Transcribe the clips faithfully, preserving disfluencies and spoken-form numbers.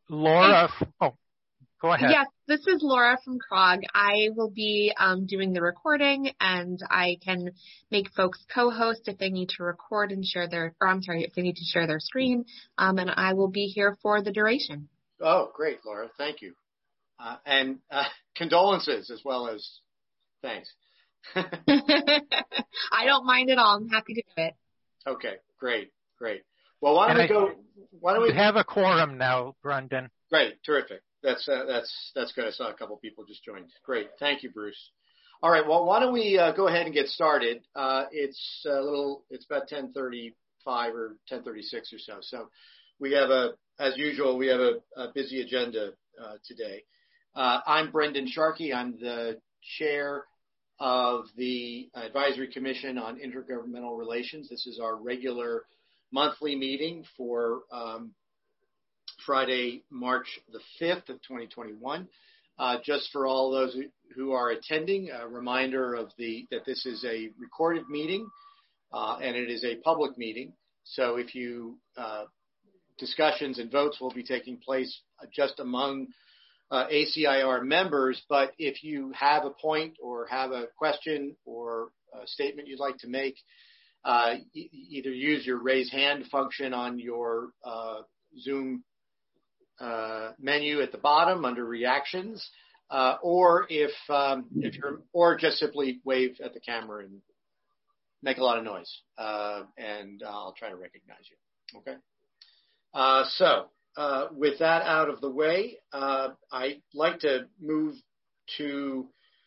Laura, oh, go ahead. Yes, this is Laura from C R O G. I will be um, doing the recording, and I can make folks co-host if they need to record and share their, or I'm sorry, if they need to share their screen, um, and I will be here for the duration. Oh, great, Laura. Thank you. Uh, and uh, condolences as well as thanks. I don't mind at all. I'm happy to do it. Okay, great, great. Well, why don't and we I, go? Why don't we have a quorum now, Brendan? Great, terrific. That's uh, that's that's good. I saw a couple people just joined. Great, thank you, Bruce. All right, well, why don't we uh, go ahead and get started? Uh, it's a little. It's about ten thirty-five or ten thirty-six or so. So we have a, as usual, we have a, a busy agenda uh, today. Uh, I'm Brendan Sharkey. I'm the chair of the Advisory Commission on Intergovernmental Relations. This is our regular monthly meeting for um, Friday, March the fifth of twenty twenty-one. Uh, just for all those who, who are attending, a reminder of the that this is a recorded meeting uh, and it is a public meeting. So if you uh, discussions and votes will be taking place just among uh, A C I R members, but if you have a point or have a question or a statement you'd like to make, uh, e- either use your raise hand function on your uh, Zoom uh, menu at the bottom under reactions, uh, or if um, if you're or just simply wave at the camera and make a lot of noise, uh, and I'll try to recognize you. Okay. Uh, so uh, with that out of the way, uh, I'd like to move to,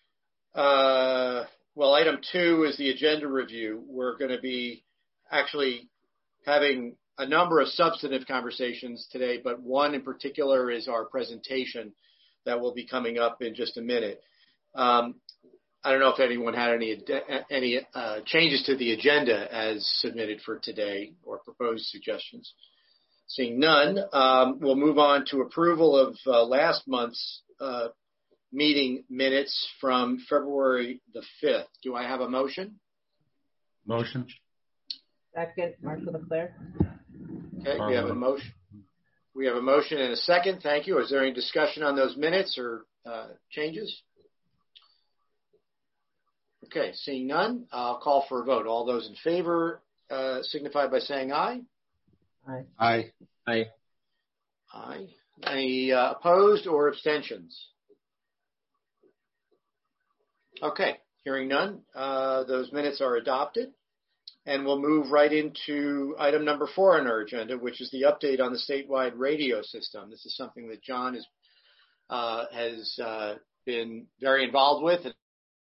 uh, well, item two is the agenda review. We're going to be actually having a number of substantive conversations today, but one in particular is our presentation that will be coming up in just a minute. Um, I don't know if anyone had any any uh, changes to the agenda as submitted for today or proposed suggestions. Seeing none, um, we'll move on to approval of uh, last month's uh, meeting minutes from February the fifth. Do I have a motion? Motion. Second, Marshall Leclerc. Okay, we have a motion. We have a motion and a second. Thank you. Is there any discussion on those minutes or uh, changes? Okay, seeing none, I'll call for a vote. All those in favor uh, signify by saying aye. Aye. Aye. Aye. Aye. Any uh, opposed or abstentions? Okay, hearing none, uh, those minutes are adopted. And we'll move right into item number four on our agenda, which is the update on the statewide radio system. This is something that John is, uh, has uh, been very involved with and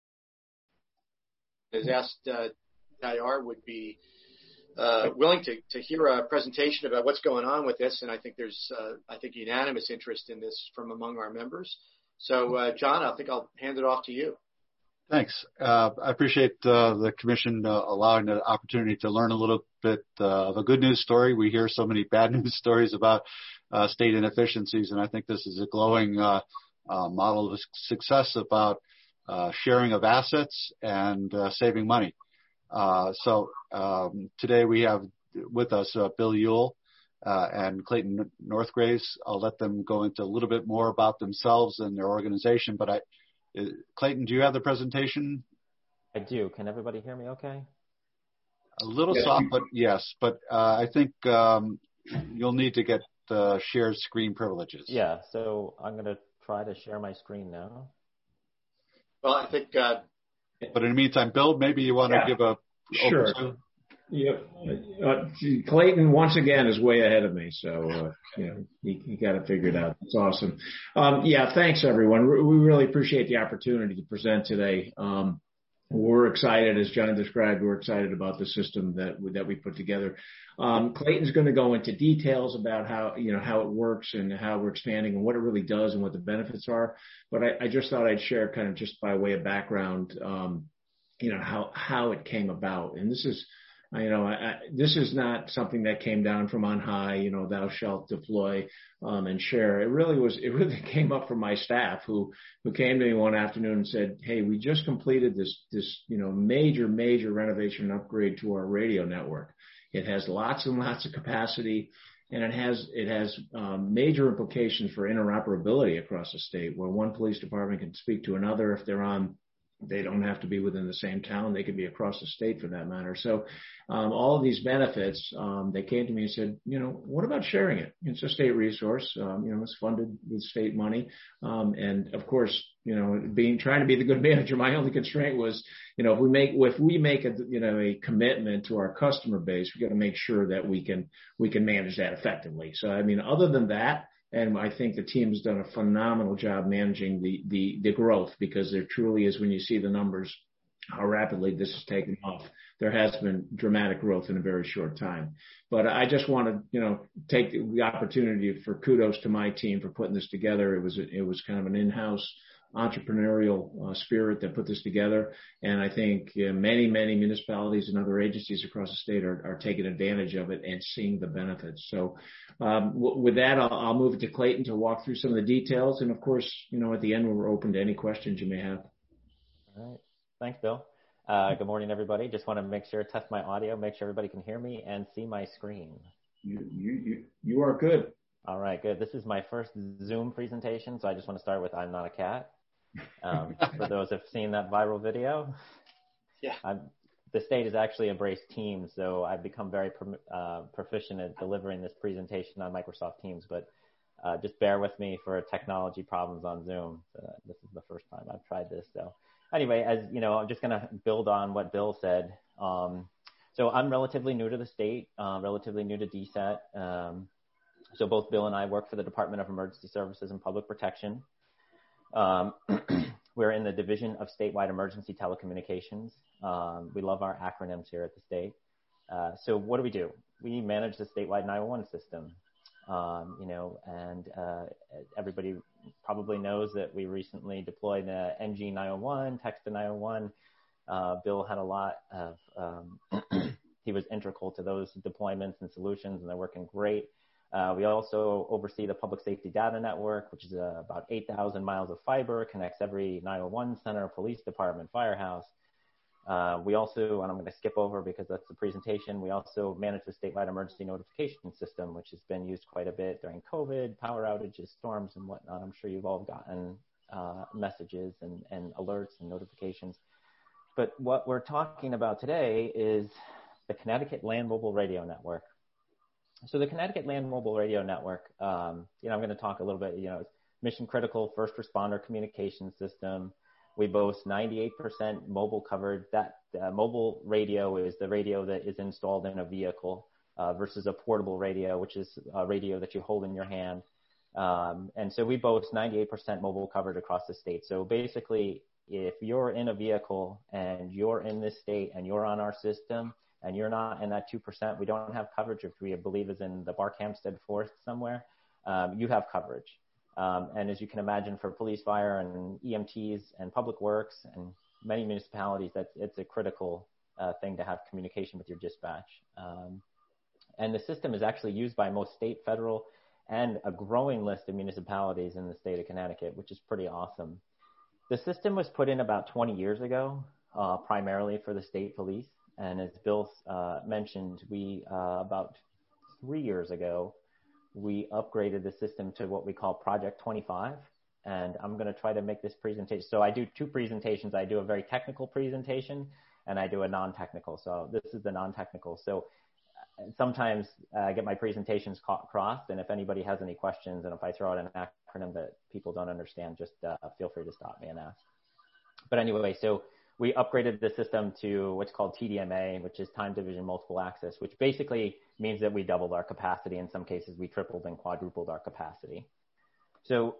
has asked uh, I R would be uh, willing to, to hear a presentation about what's going on with this. And I think there's, uh, I think, unanimous interest in this from among our members. So, uh, John, I think I'll hand it off to you. Thanks. Uh, I appreciate uh, the Commission uh, allowing the opportunity to learn a little bit uh, of a good news story. We hear so many bad news stories about uh, state inefficiencies, and I think this is a glowing uh, uh, model of success about uh, sharing of assets and uh, saving money. Uh, so um, today we have with us uh, Bill Ewell uh, and Clayton Northgraves. I'll let them go into a little bit more about themselves and their organization, but I Clayton, do you have the presentation? I do. Can everybody hear me okay? A little yes. soft, but yes. But uh, I think um, you'll need to get uh, shared screen privileges. Yeah, so I'm going to try to share my screen now. Well, I think... Uh, but in the meantime, Bill, maybe you want yeah. to give a... Sure. Overview? Yep. Uh, Clayton, once again, is way ahead of me. So, uh, you know, he, he got it figured out. That's awesome. Um, yeah, thanks, everyone. We really appreciate the opportunity to present today. Um, we're excited, as John described, we're excited about the system that we, that we put together. Um, Clayton's going to go into details about how, you know, how it works and how we're expanding and what it really does and what the benefits are. But I, I just thought I'd share kind of just by way of background, um, you know, how, how it came about. And this is, You know, I, this is not something that came down from on high, you know, thou shalt deploy um, and share. It really was, it really came up from my staff who, who came to me one afternoon and said, hey, we just completed this, this, you know, major, major renovation and upgrade to our radio network. It has lots and lots of capacity. And it has it has um, major implications for interoperability across the state, where one police department can speak to another if they're on. They don't have to be within the same town. They could be across the state for that matter. So um, all of these benefits, um, they came to me and said, you know, what about sharing it? It's a state resource. Um, you know, it's funded with state money. Um, and of course, you know, being trying to be the good manager, my only constraint was, you know, if we make if we make a you know a commitment to our customer base, we got to make sure that we can we can manage that effectively. So I mean, other than that. And I think the team has done a phenomenal job managing the, the, the growth, because there truly is, when you see the numbers, how rapidly this has taken off. There has been dramatic growth in a very short time. But I just want to, you know, take the opportunity for kudos to my team for putting this together. It was, it was kind of an in-house entrepreneurial uh, spirit that put this together. And I think uh, many, many municipalities and other agencies across the state are, are taking advantage of it and seeing the benefits. So um, w- with that, I'll, I'll move it to Clayton to walk through some of the details. And of course, you know, at the end, we're open to any questions you may have. All right. Thanks, Bill. Uh, good morning, everybody. Just want to make sure, test my audio, make sure everybody can hear me and see my screen. You, you, you, you are good. All right, good. This is my first Zoom presentation, so I just want to start with I'm not a cat. Um, for those who've seen that viral video, yeah, I'm, the state has actually embraced Teams, so I've become very uh, proficient at delivering this presentation on Microsoft Teams. But uh, just bear with me for technology problems on Zoom. Uh, this is the first time I've tried this. So anyway, as you know, I'm just going to build on what Bill said. Um, so I'm relatively new to the state, uh, relatively new to D SAT. Um, so both Bill and I work for the Department of Emergency Services and Public Protection. Um, we're in the Division of Statewide Emergency Telecommunications. Um, we love our acronyms here at the state. Uh, so what do we do? We manage the statewide nine one one system. Um, you know, and uh, everybody probably knows that we recently deployed uh, N G nine one one, text to nine one one. Uh, Bill had a lot of, um, he was integral to those deployments and solutions, and they're working great. Uh, we also oversee the Public Safety Data Network, which is uh, about eight thousand miles of fiber, connects every nine one one center, police department, firehouse. Uh, we also, and I'm going to skip over because that's the presentation, we also manage the statewide emergency notification system, which has been used quite a bit during COVID, power outages, storms, and whatnot. I'm sure you've all gotten uh, messages and, and alerts and notifications. But what we're talking about today is the Connecticut Land Mobile Radio Network. So the Connecticut Land Mobile Radio Network, um, you know, I'm going to talk a little bit, you know, it's mission critical first responder communication system. We boast ninety-eight percent mobile coverage. That uh, mobile radio is the radio that is installed in a vehicle uh, versus a portable radio, which is a radio that you hold in your hand. Um, and so we boast ninety-eight percent mobile coverage across the state. So basically, if you're in a vehicle and you're in this state and you're on our system, and you're not in that two percent, we don't have coverage, if we believe is in the Barkhamsted Forest somewhere, um, you have coverage. Um, and as you can imagine, for police, fire, and E M Ts and public works and many municipalities, that's, it's a critical uh, thing to have communication with your dispatch. Um, and the system is actually used by most state, federal, and a growing list of municipalities in the state of Connecticut, which is pretty awesome. The system was put in about twenty years ago, uh, primarily for the state police. And as Bill uh, mentioned, we, uh, about three years ago, we upgraded the system to what we call Project twenty-five. And I'm going to try to make this presentation. So I do two presentations. I do a very technical presentation, and I do a non-technical. So this is the non-technical. So sometimes uh, I get my presentations crossed, and if anybody has any questions, and if I throw out an acronym that people don't understand, just uh, feel free to stop me and ask. But anyway, so we upgraded the system to what's called T D M A, which is time division multiple access, which basically means that we doubled our capacity. In some cases, we tripled and quadrupled our capacity. So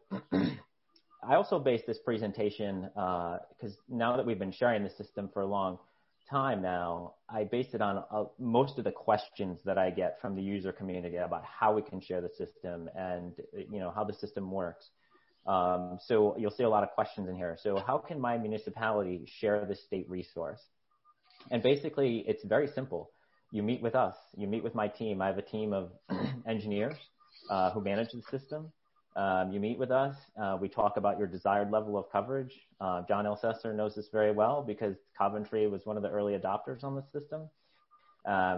I also based this presentation because uh, now that we've been sharing the system for a long time now, I based it on uh, most of the questions that I get from the user community about how we can share the system and, you know, how the system works. Um, so you'll see a lot of questions in here. So how can my municipality share this state resource? And basically, it's very simple. You meet with us. You meet with my team. I have a team of engineers uh, who manage the system. Um, you meet with us. Uh, we talk about your desired level of coverage. Uh, John Elsesser knows this very well because Coventry was one of the early adopters on the system. Um,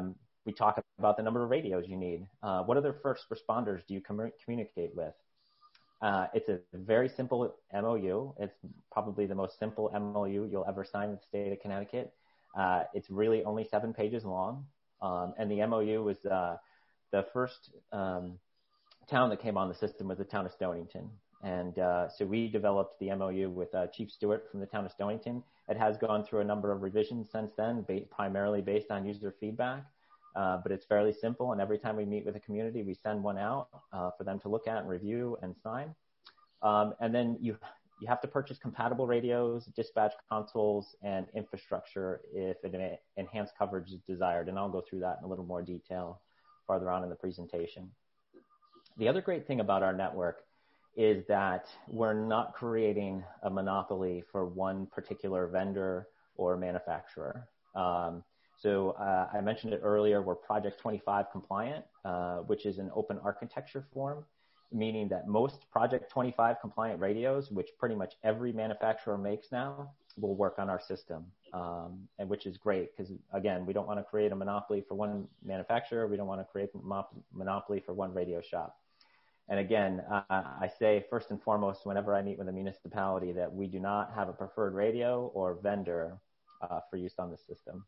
we talk about the number of radios you need. Uh, what other first responders do you com- communicate with? Uh, it's a very simple M O U. It's probably the most simple M O U you'll ever sign with the state of Connecticut. Uh, it's really only seven pages long. Um, and the M O U was uh, the first um, town that came on the system was the town of Stonington. And uh, so we developed the M O U with uh, Chief Stewart from the town of Stonington. It has gone through a number of revisions since then, ba- primarily based on user feedback. Uh, but it's fairly simple, and every time we meet with a community, we send one out uh, for them to look at and review and sign. Um, and then you you have to purchase compatible radios, dispatch consoles, and infrastructure if an enhanced coverage is desired. And I'll go through that in a little more detail farther on in the presentation. The other great thing about our network is that we're not creating a monopoly for one particular vendor or manufacturer. Um, So uh, I mentioned it earlier, we're Project twenty-five compliant, uh, which is an open architecture form, meaning that most Project twenty-five compliant radios, which pretty much every manufacturer makes now, will work on our system, um, and which is great because, again, we don't want to create a monopoly for one manufacturer. We don't want to create a monopoly for one radio shop. And again, uh, I say first and foremost, whenever I meet with a municipality, that we do not have a preferred radio or vendor uh, for use on the system.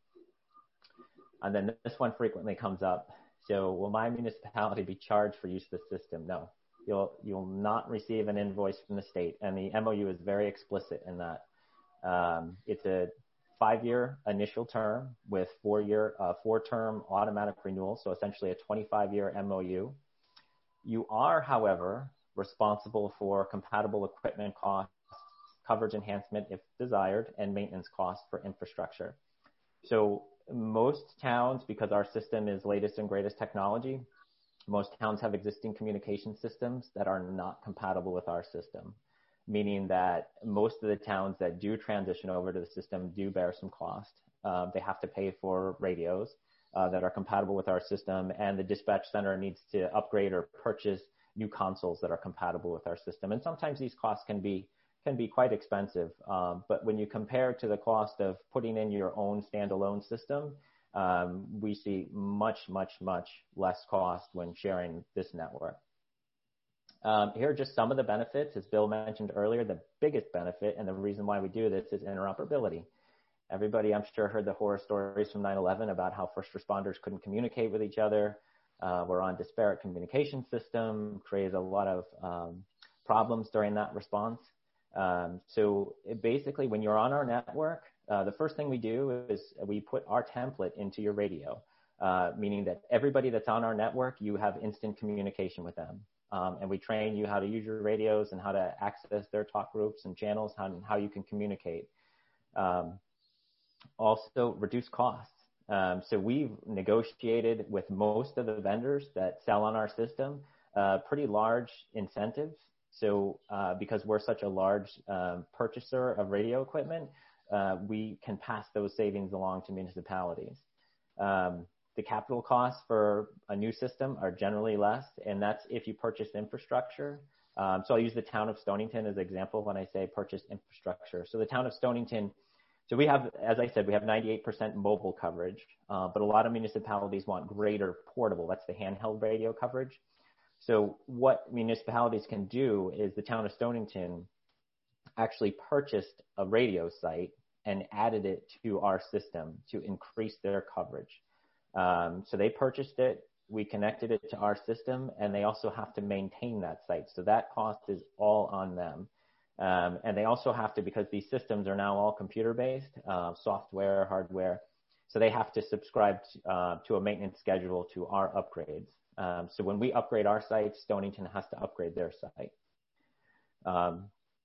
And then this one frequently comes up. So will my municipality be charged for use of the system? No, you'll, you'll not receive an invoice from the state. And the M O U is very explicit in that. Um, it's a five-year initial term with four-year, uh, four-term automatic renewal. So essentially a twenty-five year M O U. You are, however, responsible for compatible equipment costs, coverage enhancement if desired, and maintenance costs for infrastructure. So most towns, because our system is latest and greatest technology, most towns have existing communication systems that are not compatible with our system, meaning that most of the towns that do transition over to the system do bear some cost. Uh, they have to pay for radios uh, that are compatible with our system, and the dispatch center needs to upgrade or purchase new consoles that are compatible with our system. And sometimes these costs can be can be quite expensive. Um, but when you compare to the cost of putting in your own standalone system, um, we see much, much, much less cost when sharing this network. Um, here are just some of the benefits. As Bill mentioned earlier, the biggest benefit and the reason why we do this is interoperability. Everybody, I'm sure, heard the horror stories from nine eleven about how first responders couldn't communicate with each other. Uh, we're on disparate communication system, created a lot of um, problems during that response. Um, so it basically, when you're on our network, uh, the first thing we do is we put our template into your radio, uh, meaning that everybody that's on our network, you have instant communication with them. Um, and we train you how to use your radios and how to access their talk groups and channels, how, and how you can communicate. Um, also, reduce costs. Um, so we've negotiated with most of the vendors that sell on our system uh, pretty large incentives. So uh, because we're such a large um, purchaser of radio equipment, uh, we can pass those savings along to municipalities. Um, the capital costs for a new system are generally less, and that's if you purchase infrastructure. Um, so I'll use the town of Stonington as an example when I say purchase infrastructure. So the town of Stonington, so we have, as I said, we have ninety-eight percent mobile coverage, uh, but a lot of municipalities want greater portable. That's the handheld radio coverage. So what municipalities can do is the town of Stonington actually purchased a radio site and added it to our system to increase their coverage. Um, so they purchased it, we connected it to our system, and they also have to maintain that site. So that cost is all on them. Um, and they also have to, because these systems are now all computer-based, uh, software, hardware, so they have to subscribe to, uh, to a maintenance schedule to our upgrades. Um, so when we upgrade our site, Stonington has to upgrade their site. Um,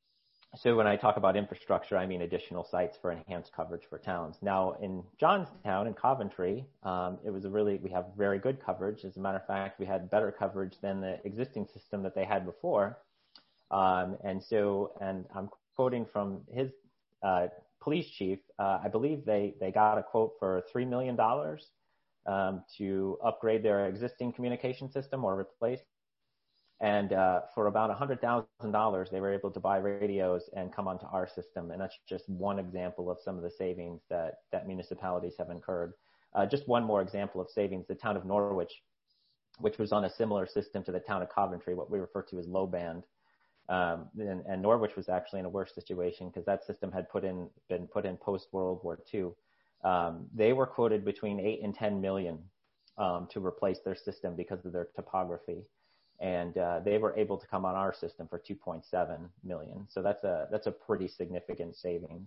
so when I talk about infrastructure, I mean additional sites for enhanced coverage for towns. Now in Johnstown and Coventry, um, it was a really, we have very good coverage. As a matter of fact, we had better coverage than the existing system that they had before. Um, and so, and I'm quoting from his uh, police chief, uh, I believe they, they got a quote for three million dollars. Um, to upgrade their existing communication system or replace. And uh, for about one hundred thousand dollars, they were able to buy radios and come onto our system. And that's just one example of some of the savings that, that municipalities have incurred. Uh, just one more example of savings, the town of Norwich, which was on a similar system to the town of Coventry, what we refer to as low band. Um, and, and Norwich was actually in a worse situation because that system had put in, been put in post-World War Two. Um, they were quoted between eight and ten million um, to replace their system because of their topography. And uh, they were able to come on our system for two point seven million. So that's a, that's a pretty significant savings.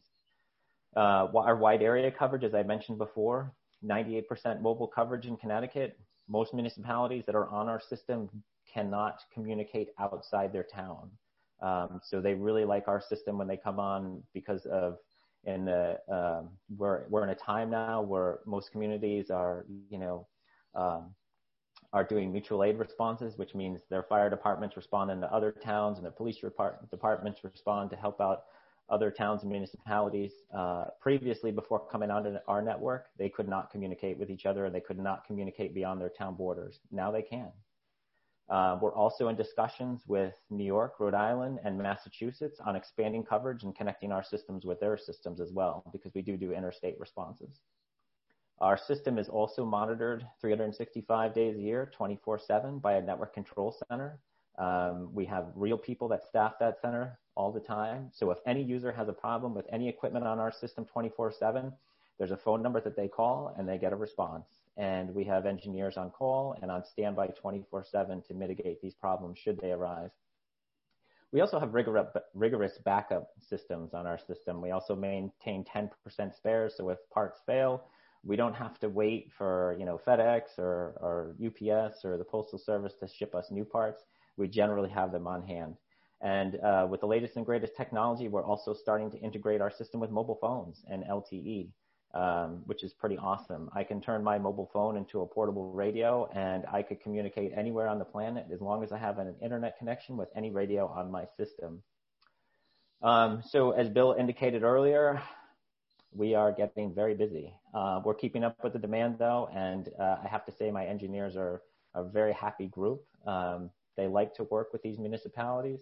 Uh, our wide area coverage, as I mentioned before, ninety-eight percent mobile coverage in Connecticut. Most municipalities that are on our system cannot communicate outside their town. Um, so they really like our system when they come on because of, in the, um, we're, we're in a time now where most communities are, you know, um, are doing mutual aid responses, which means their fire departments respond into other towns and their police departments respond to help out other towns and municipalities. Uh, previously, before coming onto our network, they could not communicate with each other and they could not communicate beyond their town borders. Now they can. Uh, we're also in discussions with New York, Rhode Island, and Massachusetts on expanding coverage and connecting our systems with their systems as well, because we do do interstate responses. Our system is also monitored three hundred sixty-five days a year, twenty-four seven by a network control center. Um, we have real people that staff that center all the time. So if any user has a problem with any equipment on our system twenty-four seven, there's a phone number that they call and they get a response. And we have engineers on call and on standby twenty-four seven to mitigate these problems should they arise. We also have rigorous, rigorous backup systems on our system. We also maintain ten percent spares, so if parts fail, we don't have to wait for, you know, FedEx or, or U P S or the Postal Service to ship us new parts. We generally have them on hand. And uh, with the latest and greatest technology, we're also starting to integrate our system with mobile phones and L T E, um, which is pretty awesome. I can turn my mobile phone into a portable radio, and I could communicate anywhere on the planet as long as I have an internet connection with any radio on my system. Um, so as Bill indicated earlier, we are getting very busy. Uh, we're keeping up with the demand though, and uh, I have to say my engineers are a very happy group. Um, they like to work with these municipalities.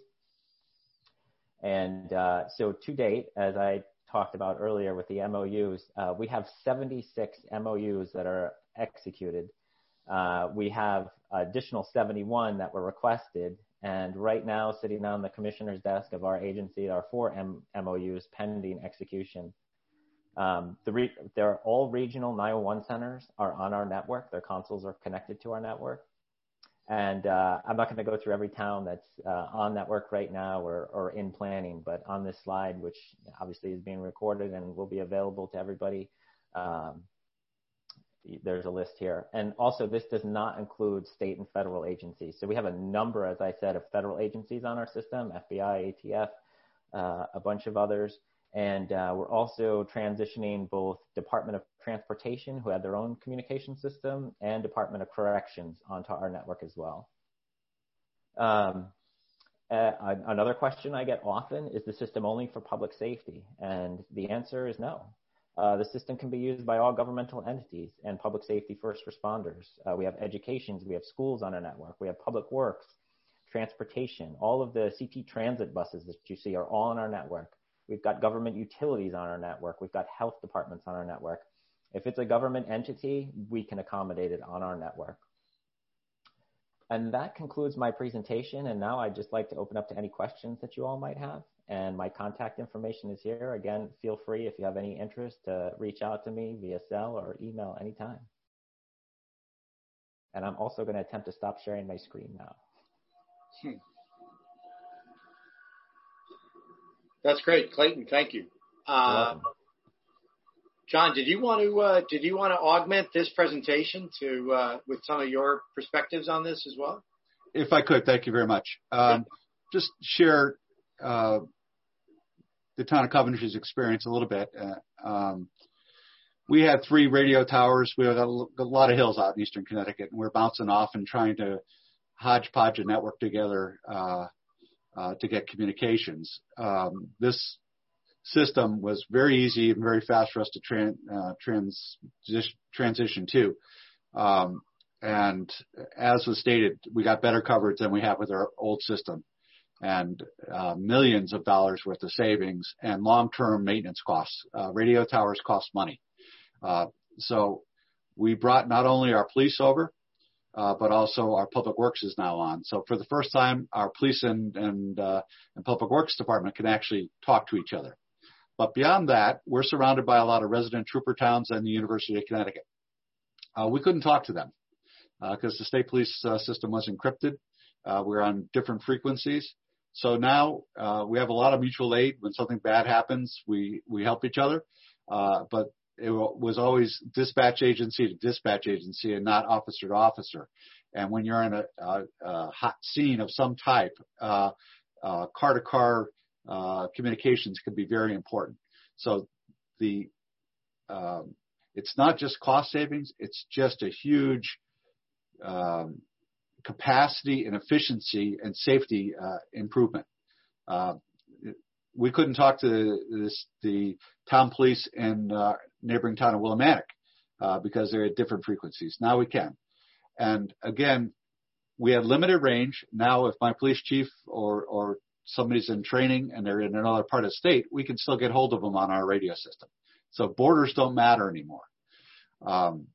And uh, so to date, as I talked about earlier with the M O Us, uh, we have seventy-six M O Us that are executed. Uh, we have additional seventy-one that were requested. And right now, sitting on the commissioner's desk of our agency are four M- MOUs pending execution. Um, the re- they're all regional nine one one centers are on our network. Their consoles are connected to our network. And uh, I'm not going to go through every town that's uh, on network right now or, or in planning, but on this slide, which obviously is being recorded and will be available to everybody, um, there's a list here. And also, this does not include state and federal agencies. So we have a number, as I said, of federal agencies on our system, F B I, A T F, uh, a bunch of others. And uh, we're also transitioning both Department of Transportation, who had their own communication system, and Department of Corrections onto our network as well. Um, uh, another question I get often is the system only for public safety? And the answer is no. Uh, the system can be used by all governmental entities and public safety first responders. Uh, we have educations, we have schools on our network, we have public works, transportation. All of the C T transit buses that you see are all on our network. We've got government utilities on our network. We've got health departments on our network. If it's a government entity, we can accommodate it on our network. And that concludes my presentation. And now I'd just like to open up to any questions that you all might have. And my contact information is here. Again, feel free if you have any interest to reach out to me via cell or email anytime. And I'm also going to attempt to stop sharing my screen now. Hmm. That's great, Clayton. Thank you. Uh, John, did you want to uh, did you want to augment this presentation to uh, with some of your perspectives on this as well? If I could, thank you very much. Um, just share uh, the town of Coventry's experience a little bit. Uh, um, we had three radio towers. We had a, a lot of hills out in eastern Connecticut, and we're bouncing off and trying to hodgepodge a network together. Uh, Uh, to get communications. Um, this system was very easy and very fast for us to tran- uh, trans- transition to. Um, and as was stated, we got better coverage than we have with our old system, and uh, millions of dollars worth of savings and long-term maintenance costs. Uh, radio towers cost money. Uh, so we brought not only our police over, uh, but also our public works is now on. So for the first time, our police and and, uh, and public works department can actually talk to each other. But beyond that, we're surrounded by a lot of resident trooper towns and the University of Connecticut. Uh, we couldn't talk to them because uh, the state police uh, system was encrypted. Uh, we're on different frequencies. So now uh, we have a lot of mutual aid. When something bad happens, we, we help each other. Uh, but it was always dispatch agency to dispatch agency and not officer to officer. And when you're in a, a, a hot scene of some type, uh, uh, car-to-car uh, communications can be very important. So the um, it's not just cost savings; it's just a huge um, capacity and efficiency and safety uh, improvement. Uh, we couldn't talk to this, the town police in uh, neighboring town of Willimantic uh, because they're at different frequencies. Now we can. And again, we had limited range. Now if my police chief or, or somebody's in training and they're in another part of the state, we can still get hold of them on our radio system. So borders don't matter anymore. Um,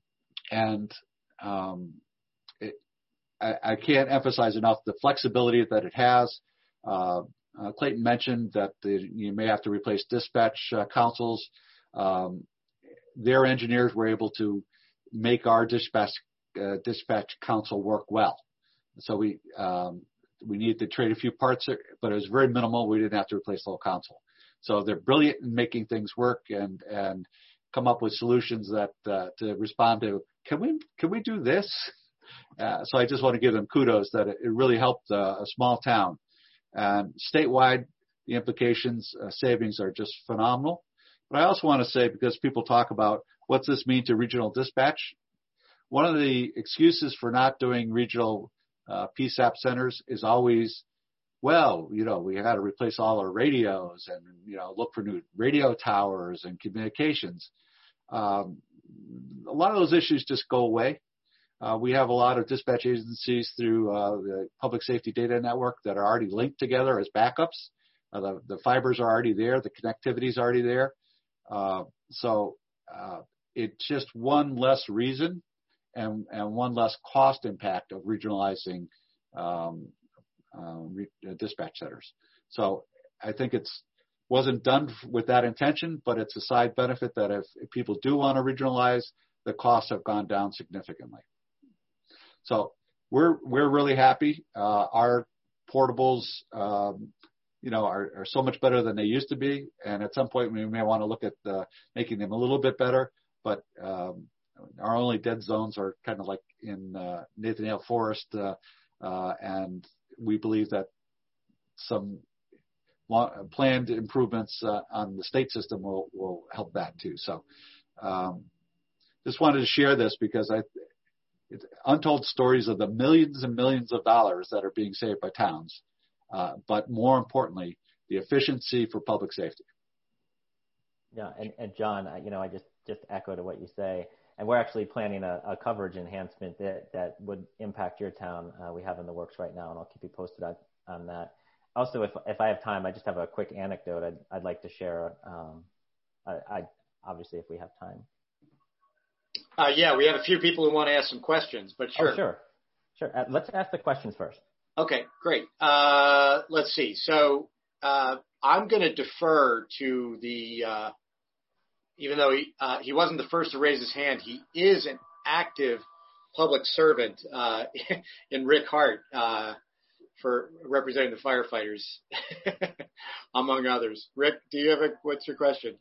and um, it, I, I can't emphasize enough the flexibility that it has. Uh, uh, Clayton mentioned that the, you may have to replace dispatch uh, consoles. Um, their engineers were able to make our dispatch uh, dispatch console work well. So we um, we needed to trade a few parts, but it was very minimal. We didn't have to replace the whole console. So they're brilliant in making things work and and come up with solutions that uh, to respond to. Can we can we do this? Uh, so I just want to give them kudos that it, it really helped uh, a small town. And statewide, the implications, uh, savings are just phenomenal. But I also want to say, because people talk about what's this mean to regional dispatch, one of the excuses for not doing regional uh, P SAP centers is always, well, you know, we had to replace all our radios and, you know, look for new radio towers and communications. Um, a lot of those issues just go away. Uh, we have a lot of dispatch agencies through uh, the Public Safety Data Network that are already linked together as backups. Uh, the, the fibers are already there. The connectivity is already there. Uh, so uh, it's just one less reason and, and one less cost impact of regionalizing um, uh, re- uh, dispatch centers. So I think it's wasn't done with that intention, but it's a side benefit that if, if people do want to regionalize, the costs have gone down significantly. So we're we're really happy. Uh, our portables, um, you know, are, are so much better than they used to be. And at some point, we may want to look at uh, making them a little bit better. But um, our only dead zones are kind of like in uh, Nathaniel Forest, uh, uh, and we believe that some long, planned improvements uh, on the state system will will help that too. So um, just wanted to share this because I. It's untold stories of the millions and millions of dollars that are being saved by towns, uh, but more importantly, the efficiency for public safety. Yeah, and, and John, you know, I just, just echo to what you say, and we're actually planning a, a coverage enhancement that, that would impact your town. Uh, we have in the works right now, and I'll keep you posted on, on that. Also, if if I have time, I just have a quick anecdote I'd, I'd like to share. Um, I, I obviously, if we have time. Uh, yeah, we have a few people who want to ask some questions, but sure. Oh, sure. Sure. Uh, let's ask the questions first. Okay, great. Uh, let's see. So uh, I'm going to defer to the, uh, even though he, uh, he wasn't the first to raise his hand, he is an active public servant uh, in Rick Hart uh, for representing the firefighters, among others. Rick, do you have a, what's your question?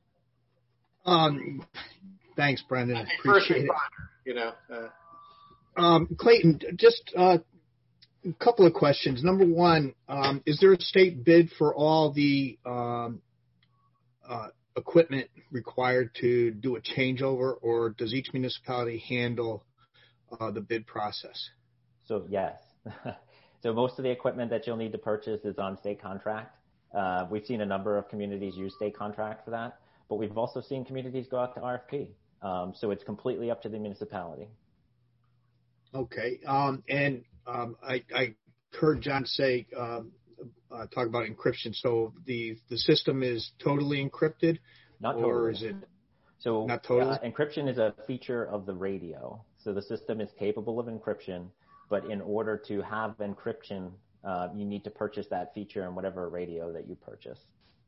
Um. Thanks, Brendan. I appreciate it. You know, uh, um, Clayton, just uh, a couple of questions. Number one, um, is there a state bid for all the um, uh, equipment required to do a changeover, or does each municipality handle uh, the bid process? So yes. So most of the equipment that you'll need to purchase is on state contract. Uh, we've seen a number of communities use state contract for that, but we've also seen communities go out to R F P. Um, so it's completely up to the municipality. Okay. Um, and um, I, I heard John say, um, uh, talk about encryption. So the, the system is totally encrypted? Not or totally. Is it? So Not totally? uh, encryption is a feature of the radio. So the system is capable of encryption, but in order to have encryption, uh, you need to purchase that feature in whatever radio that you purchase.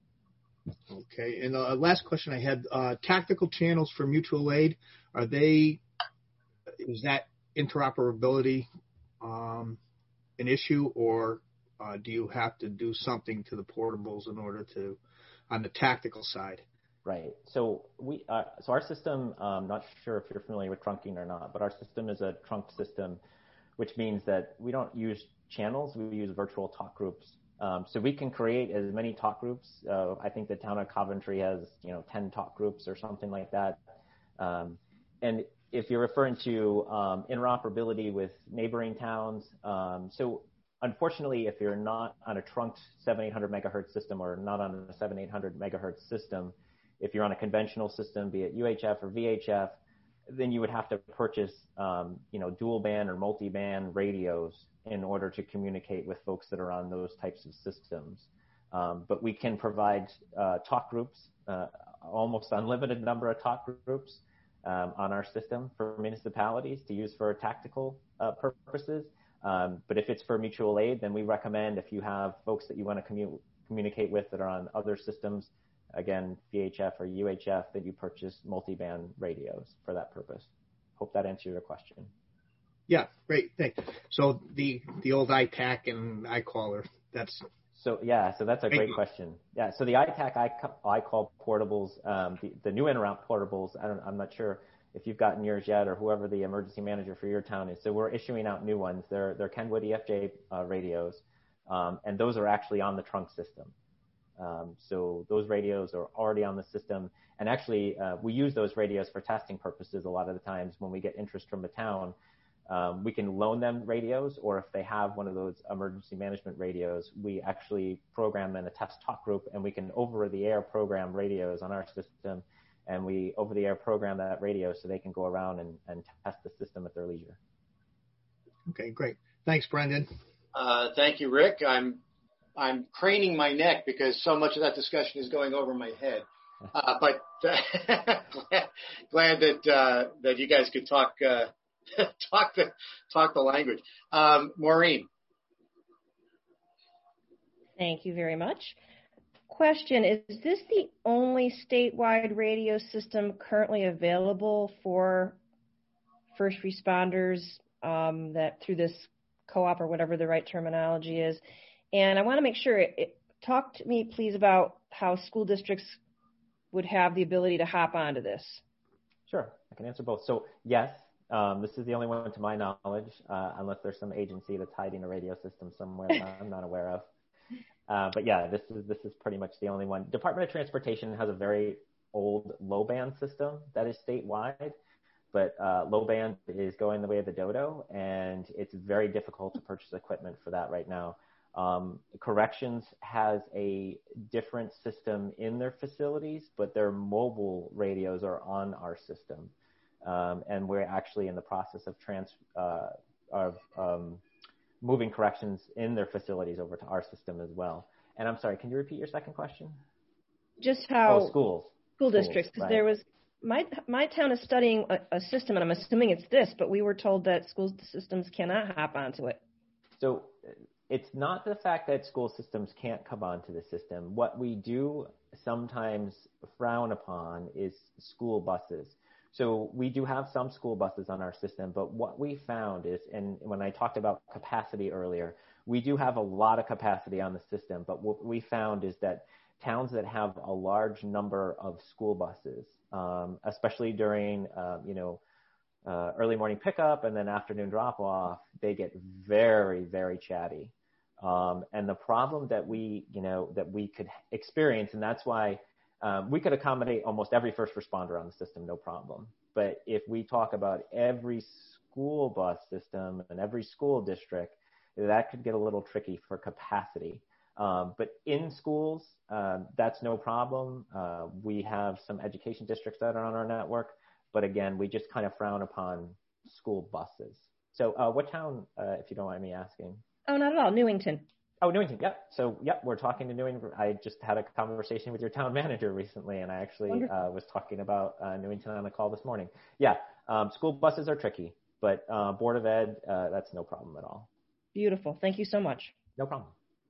Okay. And the uh, last question I had, uh, tactical channels for mutual aid, are they, is that interoperability um, an issue, or uh, do you have to do something to the portables in order to, on the tactical side? Right. So we, uh, so our system, I'm not sure if you're familiar with trunking or not, but our system is a trunked system, which means that we don't use channels, we use virtual talk groups. Um, so we can create as many talk groups. Uh, I think the town of Coventry has, you know, ten talk groups or something like that. Um, and if you're referring to um, interoperability with neighboring towns, um, so unfortunately, if you're not on a trunked seven eight hundred megahertz system or not on a seven eight hundred megahertz system, if you're on a conventional system, be it U H F or V H F, then you would have to purchase, um, you know, dual band or multi-band radios in order to communicate with folks that are on those types of systems. Um, but we can provide uh, talk groups, uh, almost unlimited number of talk groups um, on our system for municipalities to use for tactical uh, purposes. Um, but if it's for mutual aid, then we recommend if you have folks that you want to commu- communicate with that are on other systems, again, V H F or U H F, that you purchase multi-band radios for that purpose. Hope that answered your question. Yeah, great, thanks. So the the old I TAC and iCaller, that's... So yeah, so that's a great question. Yeah, so the I TAC, iCall portables, um, the, the new Interroute portables, I don't, I'm not sure if you've gotten yours yet or whoever the emergency manager for your town is. So we're issuing out new ones. They're, they're Kenwood E F J uh, radios, um, and those are actually on the trunk system. Um, so those radios are already on the system. And actually, uh, we use those radios for testing purposes a lot of the times when we get interest from the town. Um, we can loan them radios, or if they have one of those emergency management radios, we actually program in a test talk group, and we can over-the-air program radios on our system, and we over-the-air program that radio so they can go around and, and test the system at their leisure. Okay, great. Thanks, Brendan. Uh, thank you, Rick. I'm I'm craning my neck because so much of that discussion is going over my head. Uh, but uh, glad, glad that uh, that you guys could talk uh, talk the talk the language. Um, Maureen. Thank you very much. Question: is this the only statewide radio system currently available for first responders um, that through this co-op or whatever the right terminology is? And I want to make sure, it, it, talk to me, please, about how school districts would have the ability to hop onto this. Sure, I can answer both. So yes, um, this is the only one to my knowledge, uh, unless there's some agency that's hiding a radio system somewhere that I'm not aware of. Uh, but yeah, this is this is pretty much the only one. Department of Transportation has a very old low band system that is statewide, but uh, low band is going the way of the dodo, and it's very difficult to purchase equipment for that right now. Um, Corrections has a different system in their facilities, but their mobile radios are on our system. Um, and we're actually in the process of trans, uh, of um, moving corrections in their facilities over to our system as well. And I'm sorry, can you repeat your second question? Just how oh, schools. School districts, because right. there was, my, my town is studying a, a system, and I'm assuming it's this, but we were told that school systems cannot hop onto it. So it's not the fact that school systems can't come onto the system. What we do sometimes frown upon is school buses. So we do have some school buses on our system, but what we found is, and when I talked about capacity earlier, we do have a lot of capacity on the system, but what we found is that towns that have a large number of school buses, um, especially during, um, you know, uh, early morning pickup and then afternoon drop off, they get very, very chatty. Um, and the problem that we, you know, that we could experience, and that's why um, we could accommodate almost every first responder on the system, no problem. But if we talk about every school bus system and every school district, that could get a little tricky for capacity. Um, but in schools, uh, that's no problem. Uh, we have some education districts that are on our network, but again, we just kind of frown upon school buses. So uh, what town, uh, if you don't mind me asking? Oh, not at all. Newington. Oh, Newington. Yep. So, yep, we're talking to Newington. I just had a conversation with your town manager recently, and I actually uh, was talking about uh, Newington on a call this morning. Yeah, um, school buses are tricky, but uh, Board of Ed, uh, that's no problem at all. Beautiful. Thank you so much. No problem.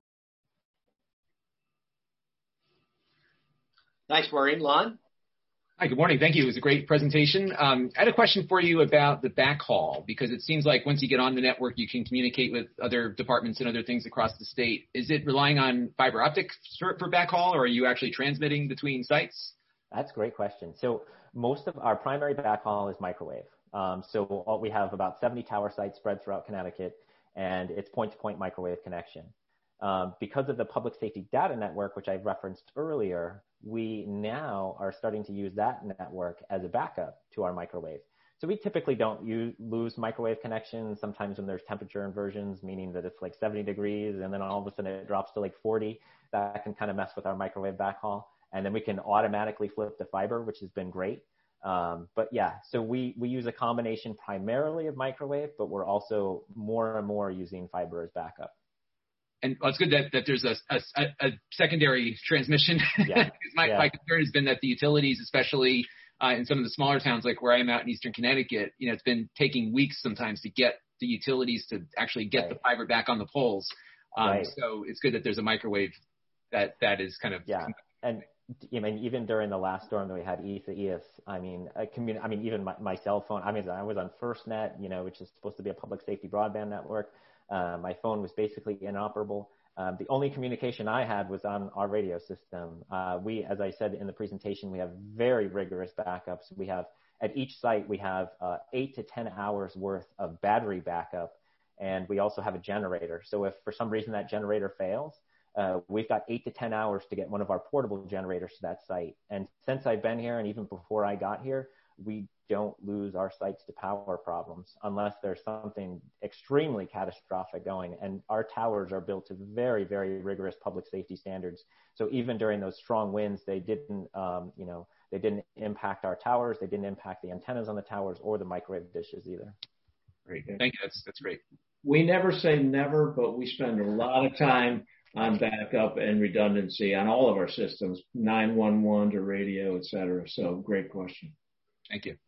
Thanks, Maureen. Lon? Hi, good morning. Thank you. It was a great presentation. Um, I had a question for you about the backhaul, because it seems like once you get on the network, you can communicate with other departments and other things across the state. Is it relying on fiber optic for, for backhaul, or are you actually transmitting between sites? That's a great question. So most of our primary backhaul is microwave. Um, so all, we have about seventy tower sites spread throughout Connecticut, and it's point-to-point microwave connection. Um, because of the public safety data network, which I referenced earlier, we now are starting to use that network as a backup to our microwave. So we typically don't use, lose microwave connections. Sometimes when there's temperature inversions, meaning that it's like seventy degrees and then all of a sudden it drops to like forty, that can kind of mess with our microwave backhaul. And then we can automatically flip to fiber, which has been great. Um, but yeah, so we, we use a combination primarily of microwave, but we're also more and more using fiber as backup. And well, it's good that, that there's a, a, a secondary transmission. Yeah. my, yeah. my concern has been that the utilities, especially uh, in some of the smaller towns like where I am out in Eastern Connecticut, you know, it's been taking weeks sometimes to get the utilities to actually get right. the fiber back on the poles. Um, right. So it's good that there's a microwave that, that is kind of. Yeah. And I mean, even during the last storm that we had, E I S, I mean, a commun- I mean, even my, my cell phone, I mean, I was on FirstNet, you know, which is supposed to be a public safety broadband network. Uh, my phone was basically inoperable. Um, the only communication I had was on our radio system. Uh, we, as I said in the presentation, we have very rigorous backups. We have, at each site, we have uh, eight to ten hours worth of battery backup, and we also have a generator. So if for some reason that generator fails, uh, we've got eight to ten hours to get one of our portable generators to that site. And since I've been here, and even before I got here, we don't lose our sites to power problems unless there's something extremely catastrophic going. And our towers are built to very, very rigorous public safety standards. So even during those strong winds, they didn't, um, you know, they didn't impact our towers. They didn't impact the antennas on the towers or the microwave dishes either. Great. Thank you. That's, that's great. We never say never, but we spend a lot of time on backup and redundancy on all of our systems, nine one one to radio, et cetera. So great question. Thank you.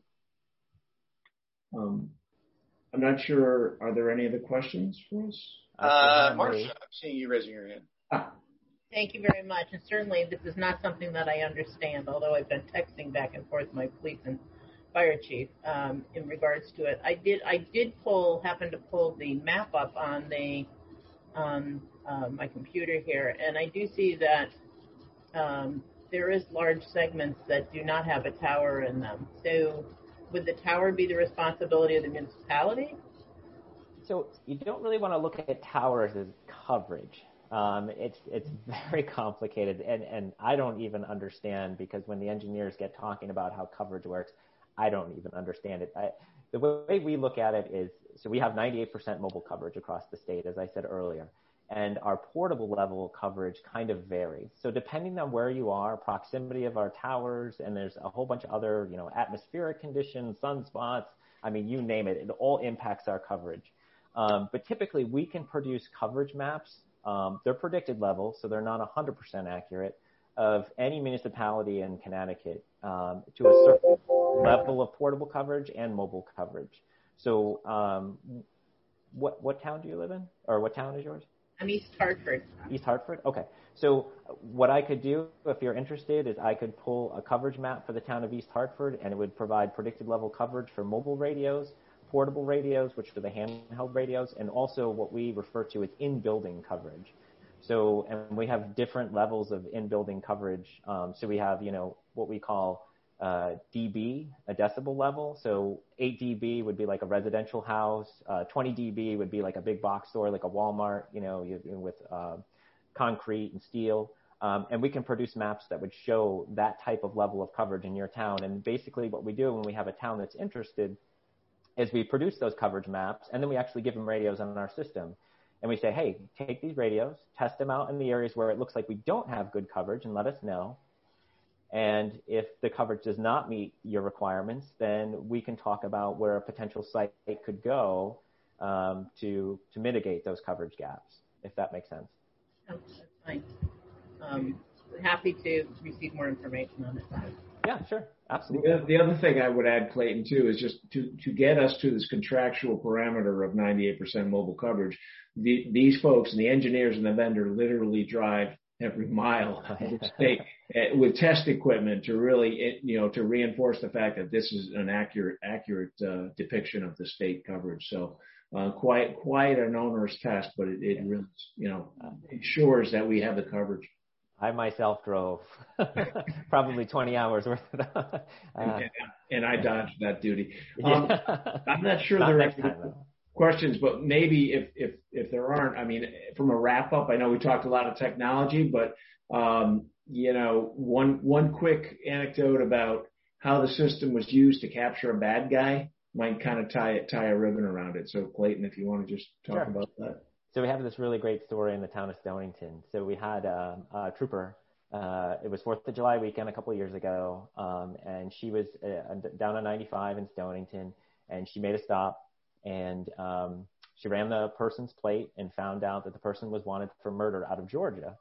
Um, I'm not sure. Are there any other questions for us? Uh, Marcia, I'm seeing you raising your hand. Ah. Thank you very much. And certainly this is not something that I understand, although I've been texting back and forth with my police and fire chief um, in regards to it. I did I did pull, happen to pull the map up on the on uh, my computer here, and I do see that um, there is large segments that do not have a tower in them. So would the tower be the responsibility of the municipality? So you don't really want to look at towers as coverage. Um, it's it's very complicated, and, and I don't even understand, because when the engineers get talking about how coverage works, I don't even understand it. I, the way we look at it is, so we have ninety-eight percent mobile coverage across the state, as I said earlier, and our portable level coverage kind of varies. So depending on where you are, proximity of our towers, and there's a whole bunch of other, you know, atmospheric conditions, sunspots, I mean, you name it, it all impacts our coverage. Um, but typically we can produce coverage maps. Um, they're predicted levels, so they're not one hundred percent accurate, of any municipality in Connecticut um, to a certain level of portable coverage and mobile coverage. So um, what what town do you live in? Or what town is yours? I'm East Hartford. East Hartford? Okay. So what I could do, if you're interested, is I could pull a coverage map for the town of East Hartford, and it would provide predicted level coverage for mobile radios, portable radios, which are the handheld radios, and also what we refer to as in-building coverage. So, and we have different levels of in-building coverage. Um, so we have, you know, what we call uh, dB, a decibel level. So eight dB would be like a residential house. Uh, twenty dB would be like a big box store, like a Walmart, you know, you, you know with uh, concrete and steel. Um, and we can produce maps that would show that type of level of coverage in your town. And basically what we do when we have a town that's interested is we produce those coverage maps, and then we actually give them radios on our system. And we say, hey, take these radios, test them out in the areas where it looks like we don't have good coverage, and let us know. And if the coverage does not meet your requirements, then we can talk about where a potential site could go um, to, to mitigate those coverage gaps, if that makes sense. Oh, that's fine. Um, happy to receive more information on it. Yeah, sure. Absolutely. The, the other thing I would add, Clayton, too, is just to, to get us to this contractual parameter of ninety-eight percent mobile coverage, the, these folks and the engineers and the vendor literally drive every mile of the state with test equipment to really, you know, to reinforce the fact that this is an accurate, accurate uh, depiction of the state coverage. So uh, quite, quite an onerous test, but it, it really, you know, ensures that we have the coverage. I myself drove probably twenty hours worth of that. Uh, and, and I dodged that duty. Um, yeah. I'm not sure not there next are time, though. questions, but maybe if, if, if there aren't, I mean, from a wrap up, I know we talked a lot of technology, but, um, you know, one, one quick anecdote about how the system was used to capture a bad guy might kind of tie it, tie a ribbon around it. So Clayton, if you want to just talk Sure. about that. So we have this really great story in the town of Stonington. So we had a, a trooper. Uh, it was Fourth of July weekend a couple of years ago, um, and she was uh, down on ninety-five in Stonington, and she made a stop, and um, she ran the person's plate and found out that the person was wanted for murder out of Georgia.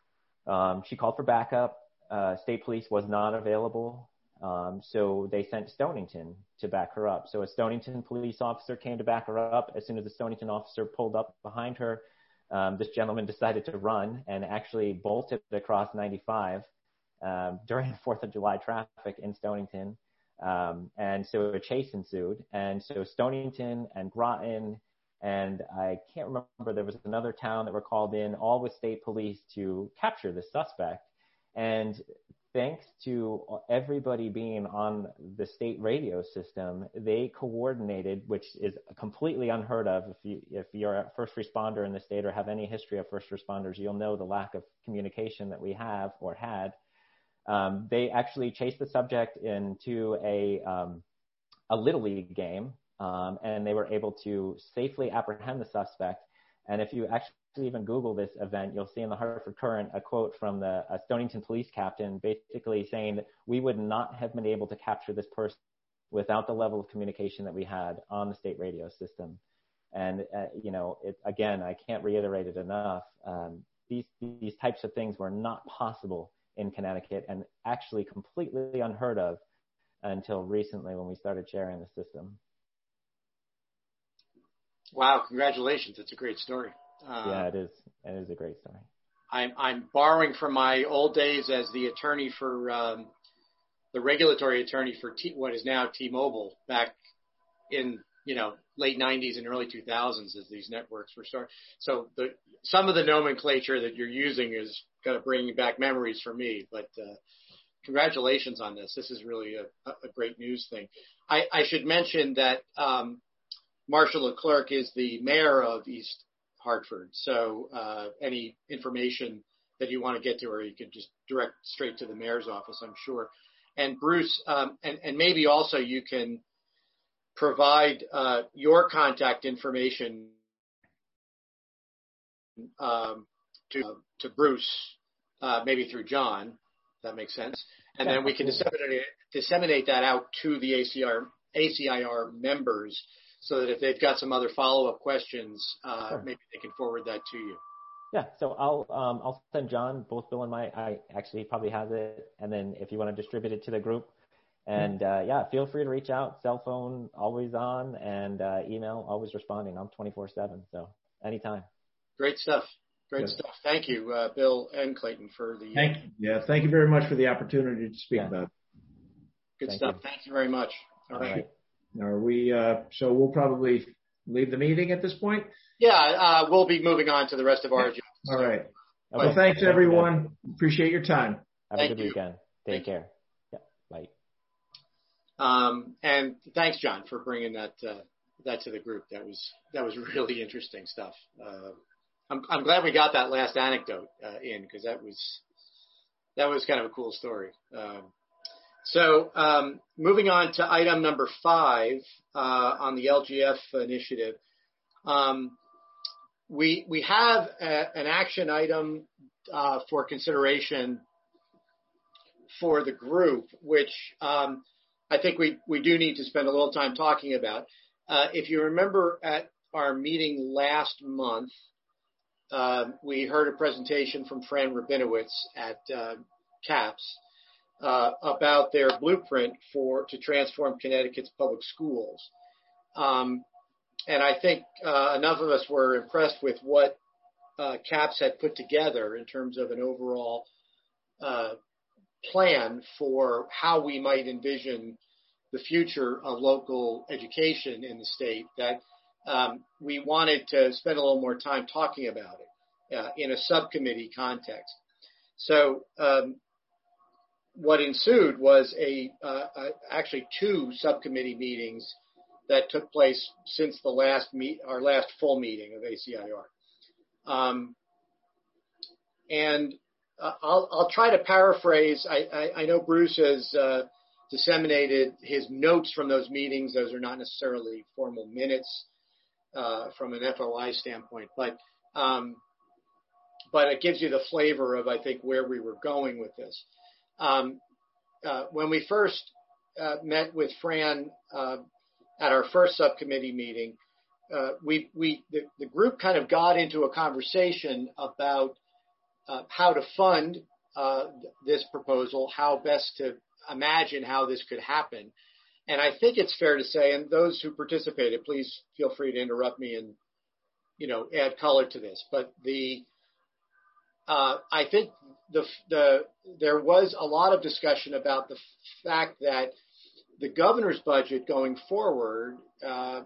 Um, she called for backup. Uh, state police was not available, um, so they sent Stonington to back her up. So a Stonington police officer came to back her up. As soon as the Stonington officer pulled up behind her, um, this gentleman decided to run and actually bolted across ninety-five um, during Fourth of July traffic in Stonington. Um, and so a chase ensued. And so Stonington and Groton, and I can't remember, there was another town that were called in, all with state police to capture the suspect. And thanks to everybody being on the state radio system, they coordinated, which is completely unheard of. If you, if you're a first responder in the state or have any history of first responders, you'll know the lack of communication that we have or had. Um, they actually chased the subject into a, um, a Little League game, um, and they were able to safely apprehend the suspect. And if you actually even Google this event, you'll see in the Hartford Courant a quote from the uh, Stonington police captain basically saying that we would not have been able to capture this person without the level of communication that we had on the state radio system. And, uh, you know, it, again, I can't reiterate it enough. Um, these, these types of things were not possible in Connecticut and actually completely unheard of until recently when we started sharing the system. Wow, congratulations. It's a great story. Uh, yeah, it is. It is a great story. I'm, I'm borrowing from my old days as the attorney for, um, the regulatory attorney for T, what is now T-Mobile back in, you know, late nineties and early two thousands as these networks were starting. So the, some of the nomenclature that you're using is kind of bringing back memories for me, but, uh, congratulations on this. This is really a, a great news thing. I, I should mention that, um, Marshall Leclerc is the mayor of East Hartford. So uh, any information that you want to get to her, you can just direct straight to the mayor's office, I'm sure. And Bruce, um, and, and maybe also you can provide uh, your contact information um, to uh, to Bruce, uh, maybe through John. If that makes sense. And yeah, then we can disseminate, disseminate that out to the A C R, A C I R members, so that if they've got some other follow-up questions, uh, sure. maybe they can forward that to you. Yeah, so I'll um, I'll send John, both Bill and my, I actually probably has it, and then if you want to distribute it to the group, and uh, yeah, feel free to reach out. Cell phone always on, and uh, email always responding. I'm twenty-four seven, so anytime. Great stuff. Great Yes. stuff. Thank you, uh, Bill and Clayton, for the. Thank you. Yeah, thank you very much for the opportunity to speak Yeah. about it. Good Thank stuff. you. Thank you very much. All, All right. right. Are we, uh, so we'll probably leave the meeting at this point? Yeah, uh, we'll be moving on to the rest of our agenda. All right. Okay. Well, thanks everyone. Appreciate your time. Have Thank a good you. weekend. Take Thank you. care. Yeah. Bye. Um, and thanks, John, for bringing that uh, that to the group. That was that was really interesting stuff. Uh, I'm I'm glad we got that last anecdote uh, in, because that was that was kind of a cool story. Um, so um, moving on to item number five uh, on the L G F initiative. Um, we we have a, an action item uh, for consideration for the group, which um, I think we, we do need to spend a little time talking about. Uh, if you remember at our meeting last month, uh, we heard a presentation from Fran Rabinowitz at uh, CAPS uh, about their blueprint for to transform Connecticut's public schools. Um, and I think uh, enough of us were impressed with what uh, CAPS had put together in terms of an overall uh, plan for how we might envision the future of local education in the state, that um, we wanted to spend a little more time talking about it uh, in a subcommittee context. So um, what ensued was a, uh, uh, actually two subcommittee meetings that took place since the last meet, our last full meeting of A C I R. Um, and uh, I'll, I'll try to paraphrase. I, I, I know Bruce has uh, disseminated his notes from those meetings. Those are not necessarily formal minutes uh, from an F O I standpoint, but um, but it gives you the flavor of, I think, where we were going with this. Um, uh, when we first uh, met with Fran uh, at our first subcommittee meeting, uh, we, we the, the group kind of got into a conversation about uh, how to fund uh, this proposal, how best to imagine how this could happen. And I think it's fair to say, and those who participated, please feel free to interrupt me and, you know, add color to this. But the, uh, I think the, the, there was a lot of discussion about the fact that the governor's budget going forward uh,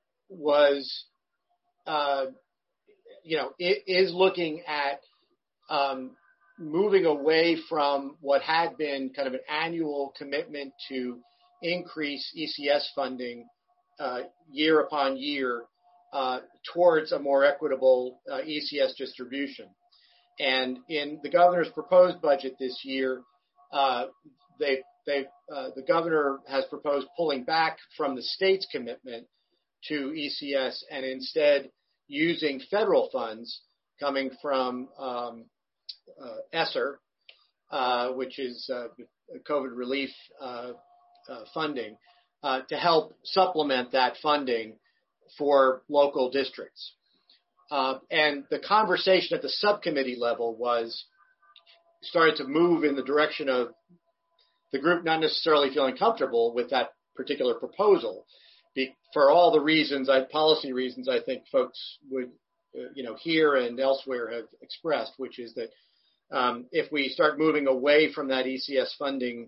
was, uh, you know, it is looking at um, moving away from what had been kind of an annual commitment to increase E C S funding uh, year upon year uh, towards a more equitable uh, E C S distribution. And in the governor's proposed budget this year, uh, they, they, uh, the governor has proposed pulling back from the state's commitment to E C S and instead using federal funds coming from um, uh, ESSER, uh, which is uh, COVID relief uh, uh, funding, uh, to help supplement that funding for local districts. Uh, and the conversation at the subcommittee level was started to move in the direction of the group not necessarily feeling comfortable with that particular proposal, be, for all the reasons, I, policy reasons, I think folks would, uh, you know, here and elsewhere have expressed, which is that um, if we start moving away from that E C S funding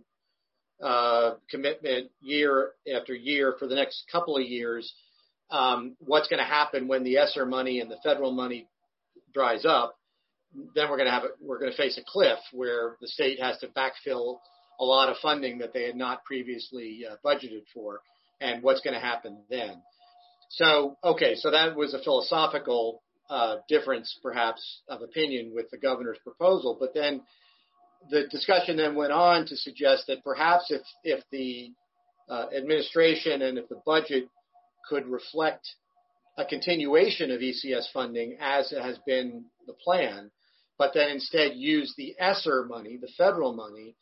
uh, commitment year after year for the next couple of years, um, what's going to happen when the ESSER money and the federal money dries up? Then we're going to have a, we're going to face a cliff where the state has to backfill a lot of funding that they had not previously uh, budgeted for, and what's going to happen then. So, okay, so that was a philosophical uh, difference, perhaps, of opinion with the governor's proposal. But then the discussion then went on to suggest that perhaps if, if the uh, administration and if the budget could reflect a continuation of E C S funding as it has been the plan, but then instead use the ESSER money, the federal money,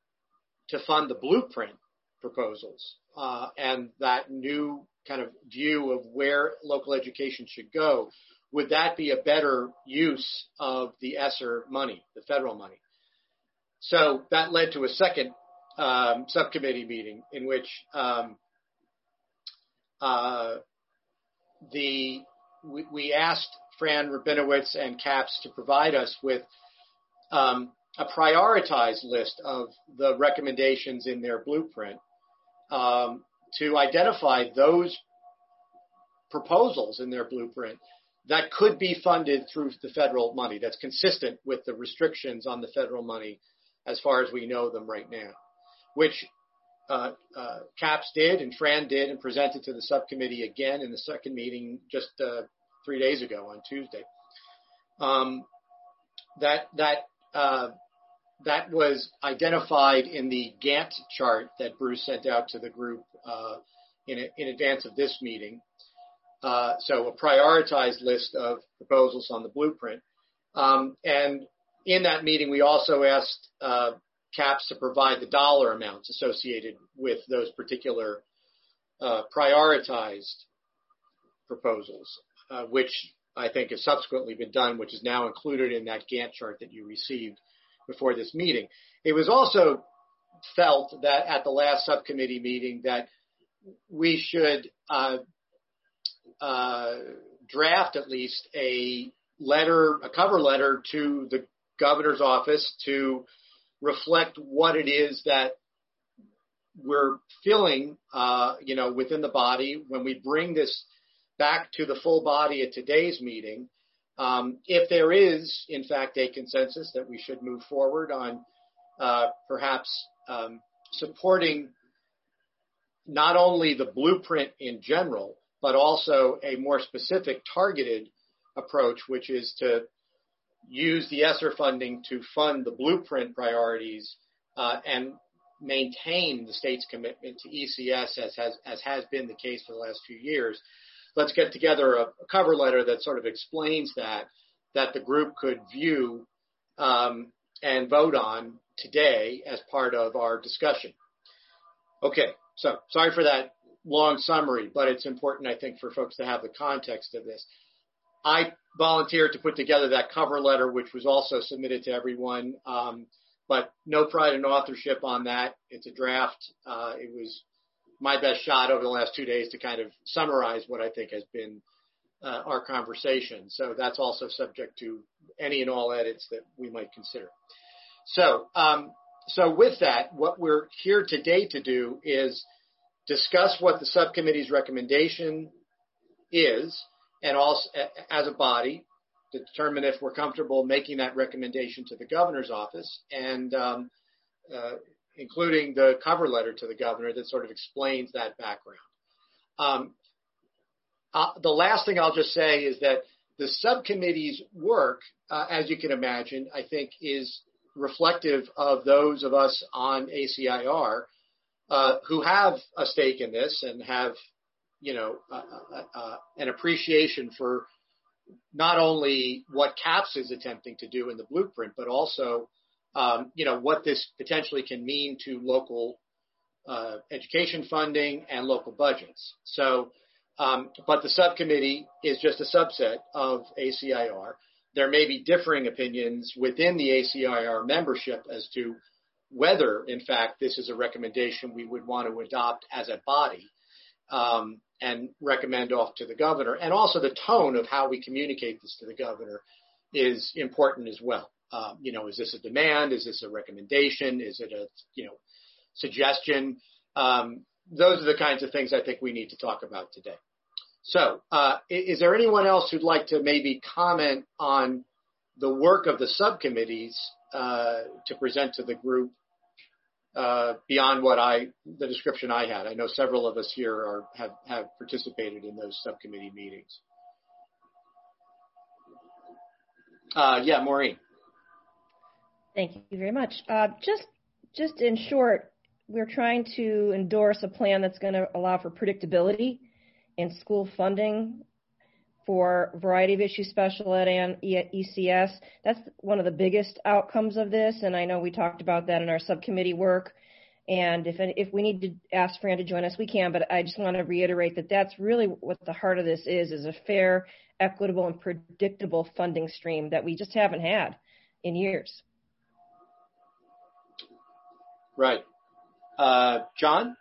to fund the blueprint proposals uh, and that new kind of view of where local education should go. Would that be a better use of the ESSER money, the federal money? So that led to a second um, subcommittee meeting in which um, uh, the we, we asked Fran Rabinowitz and CAPS to provide us with um, a prioritized list of the recommendations in their blueprint um, to identify those proposals in their blueprint that could be funded through the federal money, that's consistent with the restrictions on the federal money as far as we know them right now, which uh, uh, CAPS did and Fran did and presented to the subcommittee again in the second meeting just uh, three days ago on Tuesday. Um, that that uh, that was identified in the Gantt chart that Bruce sent out to the group uh, in, in advance of this meeting. Uh, so a prioritized list of proposals on the blueprint. Um, and in that meeting, we also asked uh, CAPS to provide the dollar amounts associated with those particular uh, prioritized proposals, uh, which I think, has subsequently been done, which is now included in that Gantt chart that you received before this meeting. It was also felt that at the last subcommittee meeting that we should uh, uh, draft at least a letter, a cover letter to the governor's office to reflect what it is that we're feeling, uh, you know, within the body when we bring this back to the full body at today's meeting. Um, if there is, in fact, a consensus that we should move forward on uh, perhaps um, supporting not only the blueprint in general, but also a more specific targeted approach, which is to use the ESSER funding to fund the blueprint priorities uh, and maintain the state's commitment to E C S as has, as has been the case for the last few years. Let's get together a, a cover letter that sort of explains that, that the group could view um, and vote on today as part of our discussion. Okay, so sorry for that long summary, but it's important, I think, for folks to have the context of this. I volunteered to put together that cover letter, which was also submitted to everyone, um, but no pride in authorship on that. It's a draft. Uh, it was my best shot over the last two days to kind of summarize what I think has been uh, our conversation. So that's also subject to any and all edits that we might consider. So, um, so with that, what we're here today to do is discuss what the subcommittee's recommendation is, and also as a body to determine if we're comfortable making that recommendation to the governor's office, and um, uh, including the cover letter to the governor that sort of explains that background. Um, uh, the last thing I'll just say is that the subcommittee's work, uh, as you can imagine, I think is reflective of those of us on A C I R uh, who have a stake in this and have, you know, uh, uh, uh, an appreciation for not only what CAPS is attempting to do in the blueprint, but also, um, you know, what this potentially can mean to local uh, education funding and local budgets. So, um, but the subcommittee is just a subset of A C I R. There may be differing opinions within the A C I R membership as to whether, in fact, this is a recommendation we would want to adopt as a body. Um, and recommend off to the governor. And also the tone of how we communicate this to the governor is important as well. Um, you know, is this a demand? Is this a recommendation? Is it a, you know, suggestion? Um, those are the kinds of things I think we need to talk about today. So uh, is there anyone else who'd like to maybe comment on the work of the subcommittees uh, to present to the group Uh, beyond what I, the description I had? I know several of us here are, have, have participated in those subcommittee meetings. Uh, yeah, Maureen. Thank you very much. Uh, just, just in short, we're trying to endorse a plan that's going to allow for predictability in school funding for a variety of issues, special ed and E C S. That's one of the biggest outcomes of this, and I know we talked about that in our subcommittee work. And if if we need to ask Fran to join us, we can, but I just want to reiterate that that's really what the heart of this is, is a fair, equitable, and predictable funding stream that we just haven't had in years. Right. Uh, John?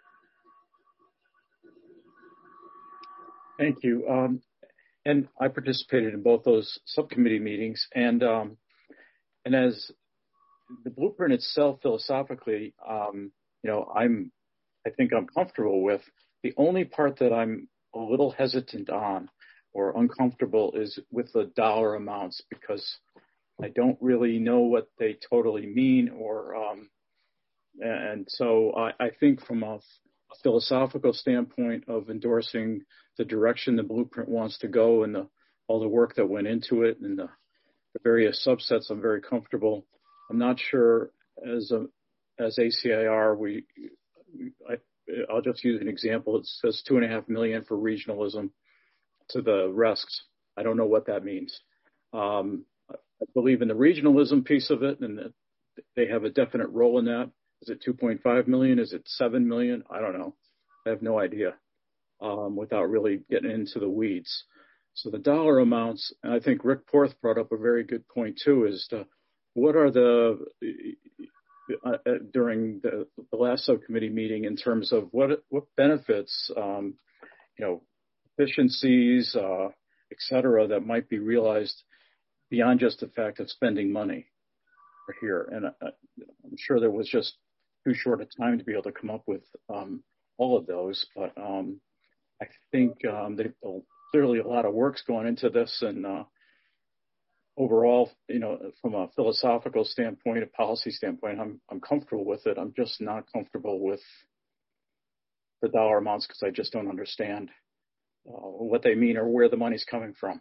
Thank you. Um, And I participated in both those subcommittee meetings, and um, and as the blueprint itself, philosophically, um, you know, I'm, I think I'm comfortable with. The only part that I'm a little hesitant on or uncomfortable is with the dollar amounts, because I don't really know what they totally mean, or um, and so I, I think from a philosophical standpoint of endorsing the direction the blueprint wants to go and the, all the work that went into it and the, the various subsets, I'm very comfortable. I'm not sure as a, as A C I R, we, I, I'll just use an example. It says two and a half million for regionalism to the rest. I don't know what that means. Um, I believe in the regionalism piece of it, and that they have a definite role in that. Is it two point five million? Is it seven million? I don't know. I have no idea um, without really getting into the weeds. So the dollar amounts, and I think Rick Porth brought up a very good point too, is to, what are the, uh, during the, the last subcommittee meeting in terms of what what benefits, um, you know, efficiencies, uh, et cetera, that might be realized beyond just the fact of spending money here. And uh, I'm sure there was just too short a time to be able to come up with um, all of those, but um, I think um, they, clearly a lot of work's going into this, and uh, overall, you know, from a philosophical standpoint, a policy standpoint, I'm I'm comfortable with it. I'm just not comfortable with the dollar amounts because I just don't understand uh, what they mean or where the money's coming from.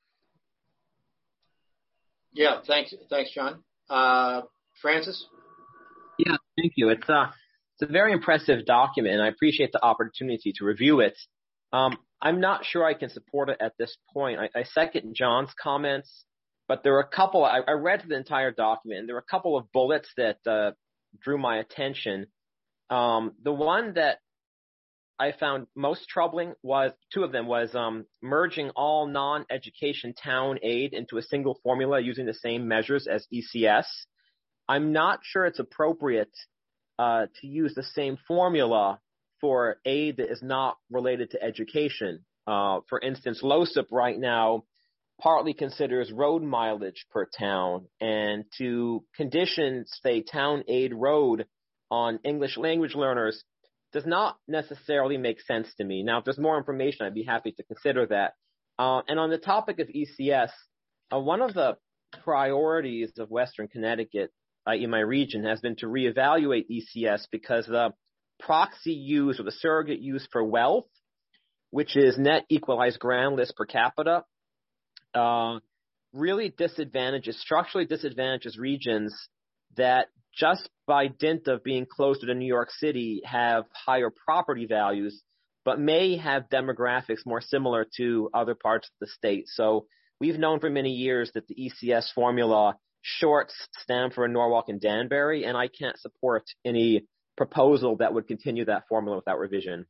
Yeah, thanks, thanks, John. Uh, Francis? Yeah, thank you. It's a, it's a very impressive document, and I appreciate the opportunity to review it. Um, I'm not sure I can support it at this point. I, I second John's comments, but there are a couple, I, I read the entire document, and there were a couple of bullets that uh, drew my attention. Um, the one that I found most troubling was, two of them was um, merging all non-education town aid into a single formula using the same measures as E C S. I'm not sure it's appropriate uh, to use the same formula for aid that is not related to education. Uh, for instance, LOSIP right now partly considers road mileage per town, and to condition, say, town aid road on English language learners does not necessarily make sense to me. Now, if there's more information, I'd be happy to consider that. Uh, and on the topic of E C S, uh, one of the priorities of Western Connecticut, uh, in my region, has been to reevaluate E C S because the proxy use or the surrogate use for wealth, which is net equalized grand list per capita, uh, really disadvantages, structurally disadvantages regions that just by dint of being closer to New York City have higher property values, but may have demographics more similar to other parts of the state. So we've known for many years that the E C S formula shorts Stamford, Norwalk, and Danbury, and I can't support any proposal that would continue that formula without revision.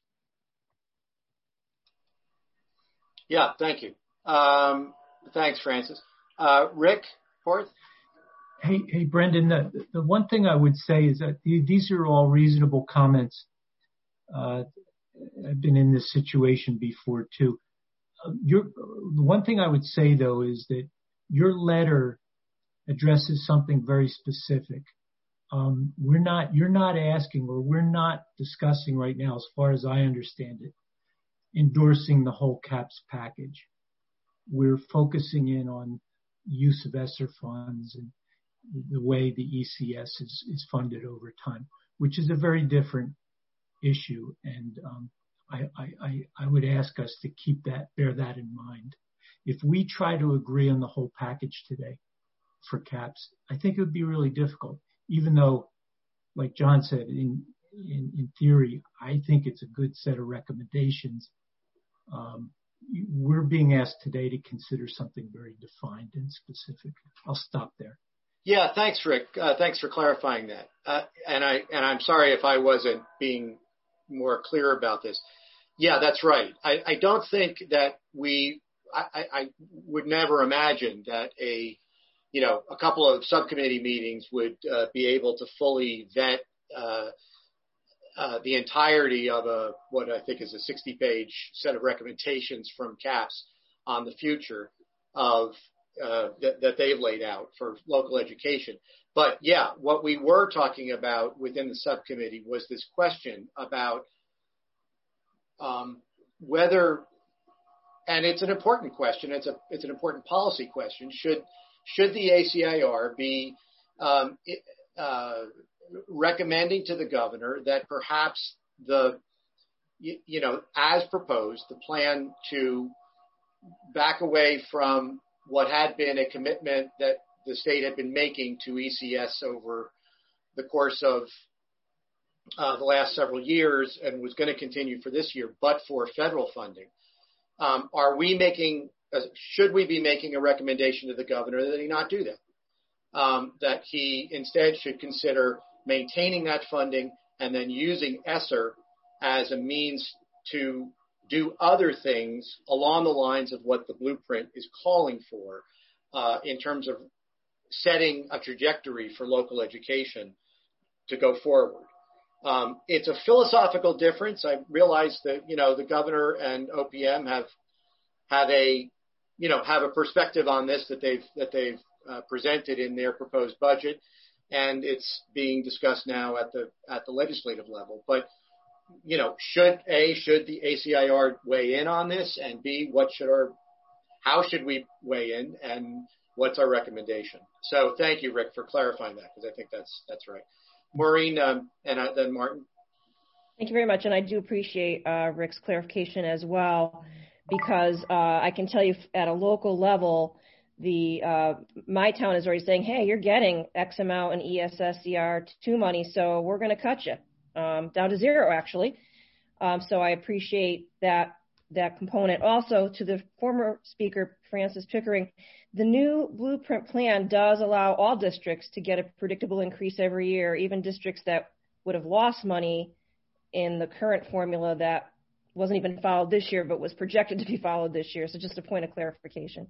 Yeah, thank you. Um, thanks, Francis. Uh, Rick Porth? Hey, hey, Brendan, the, the one thing I would say is that these are all reasonable comments. Uh, I've been in this situation before too. Uh, your, the one thing I would say though is that your letter addresses something very specific. Um, we're not, you're not asking, or we're not discussing right now, as far as I understand it, endorsing the whole CAPS package. We're focusing in on use of ESSER funds and the way the E C S is, is funded over time, which is a very different issue. And um, I, I, I would ask us to keep that, bear that in mind. If we try to agree on the whole package today for CAPS, I think it would be really difficult, even though, like John said, in, in, in theory, I think it's a good set of recommendations. Um, we're being asked today to consider something very defined and specific. I'll stop there. Yeah, thanks, Rick. Uh, thanks for clarifying that. Uh, and I and I'm sorry if I wasn't being more clear about this. Yeah, that's right. I, I don't think that we. I, I would never imagine that a, you know, a couple of subcommittee meetings would uh, be able to fully vet uh, uh, the entirety of a what I think is a sixty-page set of recommendations from CAPS on the future of. Uh, that, that they've laid out for local education. But yeah, what we were talking about within the subcommittee was this question about um, whether, and it's an important question, it's a it's an important policy question, should should the A C I R be um, uh, recommending to the governor that perhaps the, you, you know, as proposed, the plan to back away from what had been a commitment that the state had been making to E C S over the course of uh, the last several years and was going to continue for this year, but for federal funding. Um, are we making, uh, should we be making a recommendation to the governor that he not do that? Um, that he instead should consider maintaining that funding and then using ESSER as a means to do other things along the lines of what the blueprint is calling for uh, in terms of setting a trajectory for local education to go forward. Um, it's a philosophical difference. I realize that, you know, the governor and O P M have have a, you know, have a perspective on this that they've that they've uh, presented in their proposed budget, and it's being discussed now at the at the legislative level. But, you know, should A, should the A C I R weigh in on this, and B, what should our, how should we weigh in, and what's our recommendation? So thank you, Rick, for clarifying that, because I think that's that's right. Maureen, um, and uh, then Martin. Thank you very much, and I do appreciate uh, Rick's clarification as well, because uh, I can tell you at a local level, the uh, my town is already saying, hey, you're getting X amount in E S S E R two money, so we're going to cut you um, down to zero, actually. Um, so I appreciate that that component. Also, to the former speaker, Francis Pickering, the new blueprint plan does allow all districts to get a predictable increase every year, even districts that would have lost money in the current formula that wasn't even followed this year, but was projected to be followed this year. So just a point of clarification.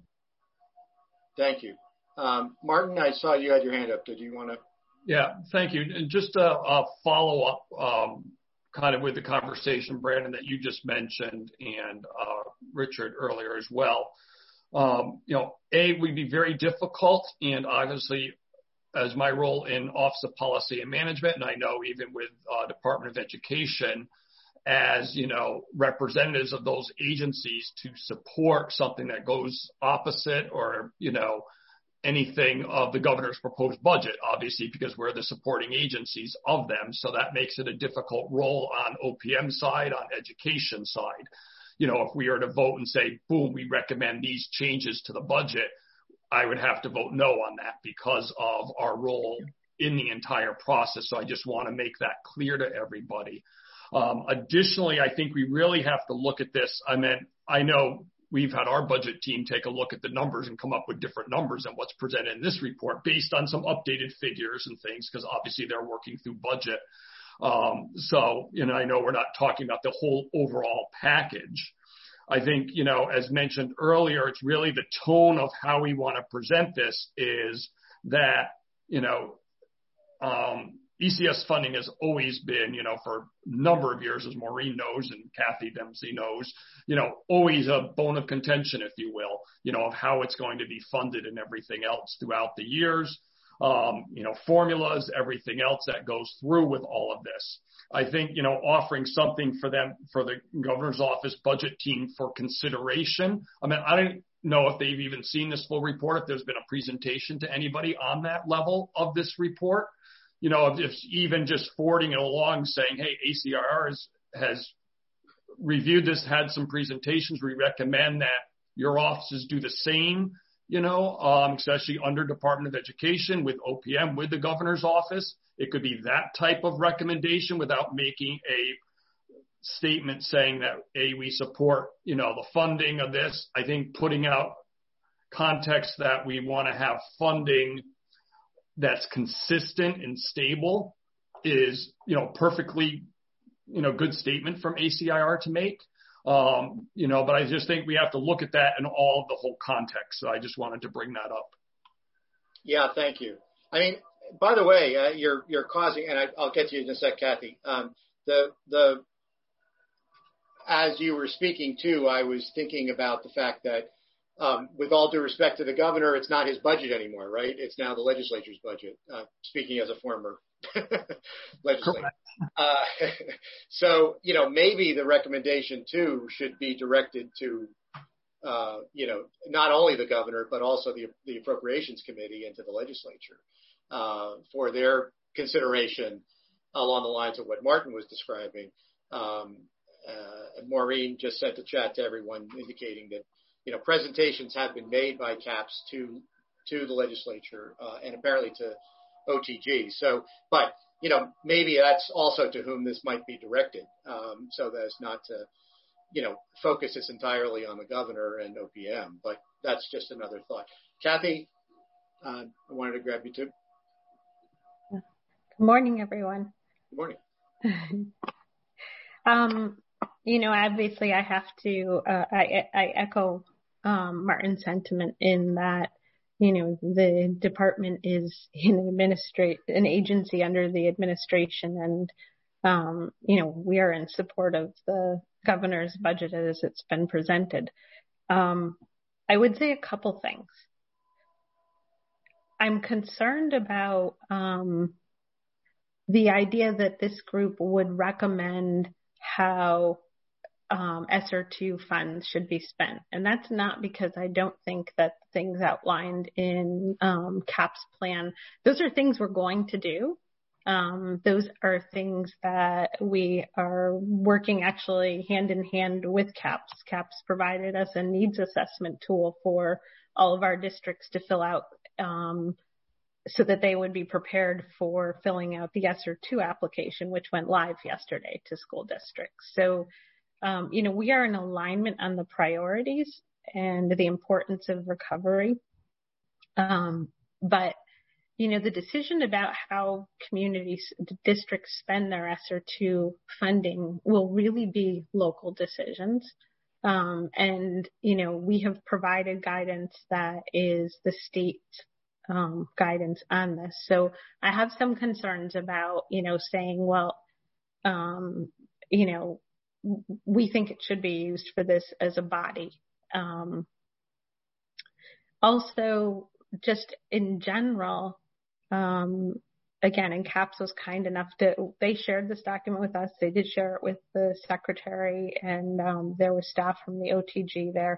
Thank you. Um, Martin, I saw you had your hand up. Did you want to? Yeah, thank you. And just a, a follow-up um, kind of with the conversation, Brandon, that you just mentioned, and uh, Richard earlier as well. Um, you know, A, would be very difficult, and obviously, as my role in Office of Policy and Management, and I know even with uh, Department of Education, as, you know, representatives of those agencies to support something that goes opposite or, you know, anything of the governor's proposed budget, obviously, because we're the supporting agencies of them. So that makes it a difficult role on O P M side, on education side. You know, if we are to vote and say, boom, we recommend these changes to the budget, I would have to vote no on that because of our role in the entire process. So I just want to make that clear to everybody. Um, additionally, I think we really have to look at this. I mean, I know we've had our budget team take a look at the numbers and come up with different numbers than what's presented in this report based on some updated figures and things, because obviously they're working through budget. Um, so, you know, I know we're not talking about the whole overall package. I think, you know, as mentioned earlier, it's really the tone of how we want to present this is that, you know, um, E C S funding has always been, you know, for a number of years, as Maureen knows and Kathy Dempsey knows, you know, always a bone of contention, if you will, you know, of how it's going to be funded and everything else throughout the years, um, you know, formulas, everything else that goes through with all of this. I think, you know, offering something for them, for the governor's office budget team for consideration. I mean, I don't know if they've even seen this full report, if there's been a presentation to anybody on that level of this report. You know, if, if even just forwarding it along saying, hey, A C I R has, has reviewed this, had some presentations. We recommend that your offices do the same, you know, um, especially under Department of Education with O P M, with the governor's office. It could be that type of recommendation without making a statement saying that, A, we support, you know, the funding of this. I think putting out context that we want to have funding that's consistent and stable is, you know, perfectly, you know, good statement from A C I R to make. Um, you know, but I just think we have to look at that in all of the whole context. So I just wanted to bring that up. Yeah, thank you. I mean, by the way, uh, you're you're causing, and I, I'll get to you in a sec, Kathy. Um, the the as you were speaking too, I was thinking about the fact that, um, with all due respect to the governor, it's not his budget anymore, right? It's now the legislature's budget. Uh, speaking as a former legislator, uh, so you know maybe the recommendation too should be directed to, uh, you know, not only the governor but also the the Appropriations Committee and to the legislature. Uh, for their consideration along the lines of what Martin was describing. Um, uh, Maureen just sent a chat to everyone indicating that, you know, presentations have been made by CAPS to to the legislature uh, and apparently to O T G. So, but, you know, maybe that's also to whom this might be directed, um, so that it's not to, you know, focus this entirely on the governor and O P M. But that's just another thought. Kathy, uh, I wanted to grab you too. Good morning, everyone. Good morning. um, you know, obviously I have to, uh, I, I echo um, Martin's sentiment in that, you know, the department is an administrate an agency under the administration, and um, you know, we are in support of the governor's budget as it's been presented. Um, I would say a couple things. I'm concerned about um, the idea that this group would recommend how um, S R two funds should be spent. And that's not because I don't think that things outlined in um, CAP's plan, those are things we're going to do. Um, those are things that we are working actually hand in hand with CAPS. CAPS provided us a needs assessment tool for all of our districts to fill out um, so that they would be prepared for filling out the S R two application, which went live yesterday to school districts. So, um, you know, we are in alignment on the priorities and the importance of recovery. Um, but, you know, the decision about how communities, districts spend their S R two funding will really be local decisions. Um, and, you know, we have provided guidance that is the state um, guidance on this. So I have some concerns about, you know, saying, well, um, you know, we think it should be used for this as a body. Um, also, just in general, um, again, and CAPS was kind enough to, they shared this document with us. They did share it with the secretary, and um, there was staff from the O T G there.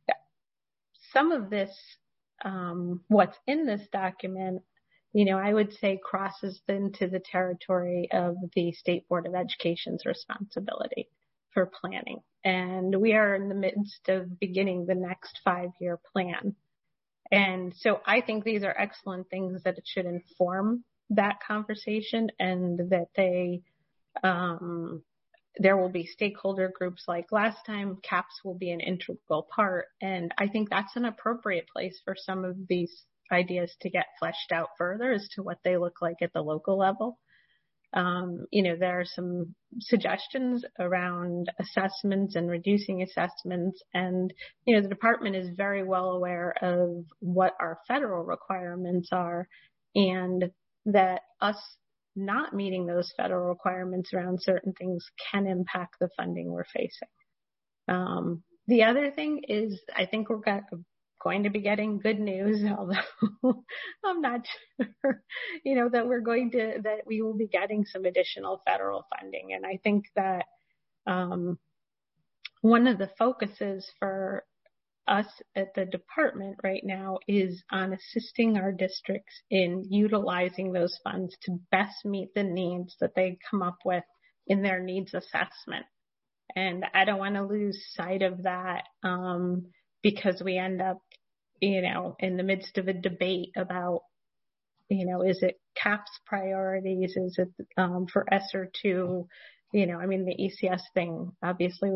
Some of this, um, what's in this document, you know, I would say crosses into the territory of the State Board of Education's responsibility for planning. And we are in the midst of beginning the next five-year plan. And so I think these are excellent things that it should inform that conversation, and that they, um, there will be stakeholder groups like last time. CAPS will be an integral part. And I think that's an appropriate place for some of these ideas to get fleshed out further as to what they look like at the local level. Um, you know, there are some suggestions around assessments and reducing assessments. And, you know, the department is very well aware of what our federal requirements are, and that us not meeting those federal requirements around certain things can impact the funding we're facing. Um, the other thing is, I think we're got, going to be getting good news, although I'm not sure, you know, that we're going to, that we will be getting some additional federal funding. And I think that um, one of the focuses for us at the department right now is on assisting our districts in utilizing those funds to best meet the needs that they come up with in their needs assessment. And I don't want to lose sight of that um, because we end up, you know, in the midst of a debate about, you know, is it CAPS priorities? Is it um, for S R two? You know, I mean, the E C S thing, obviously,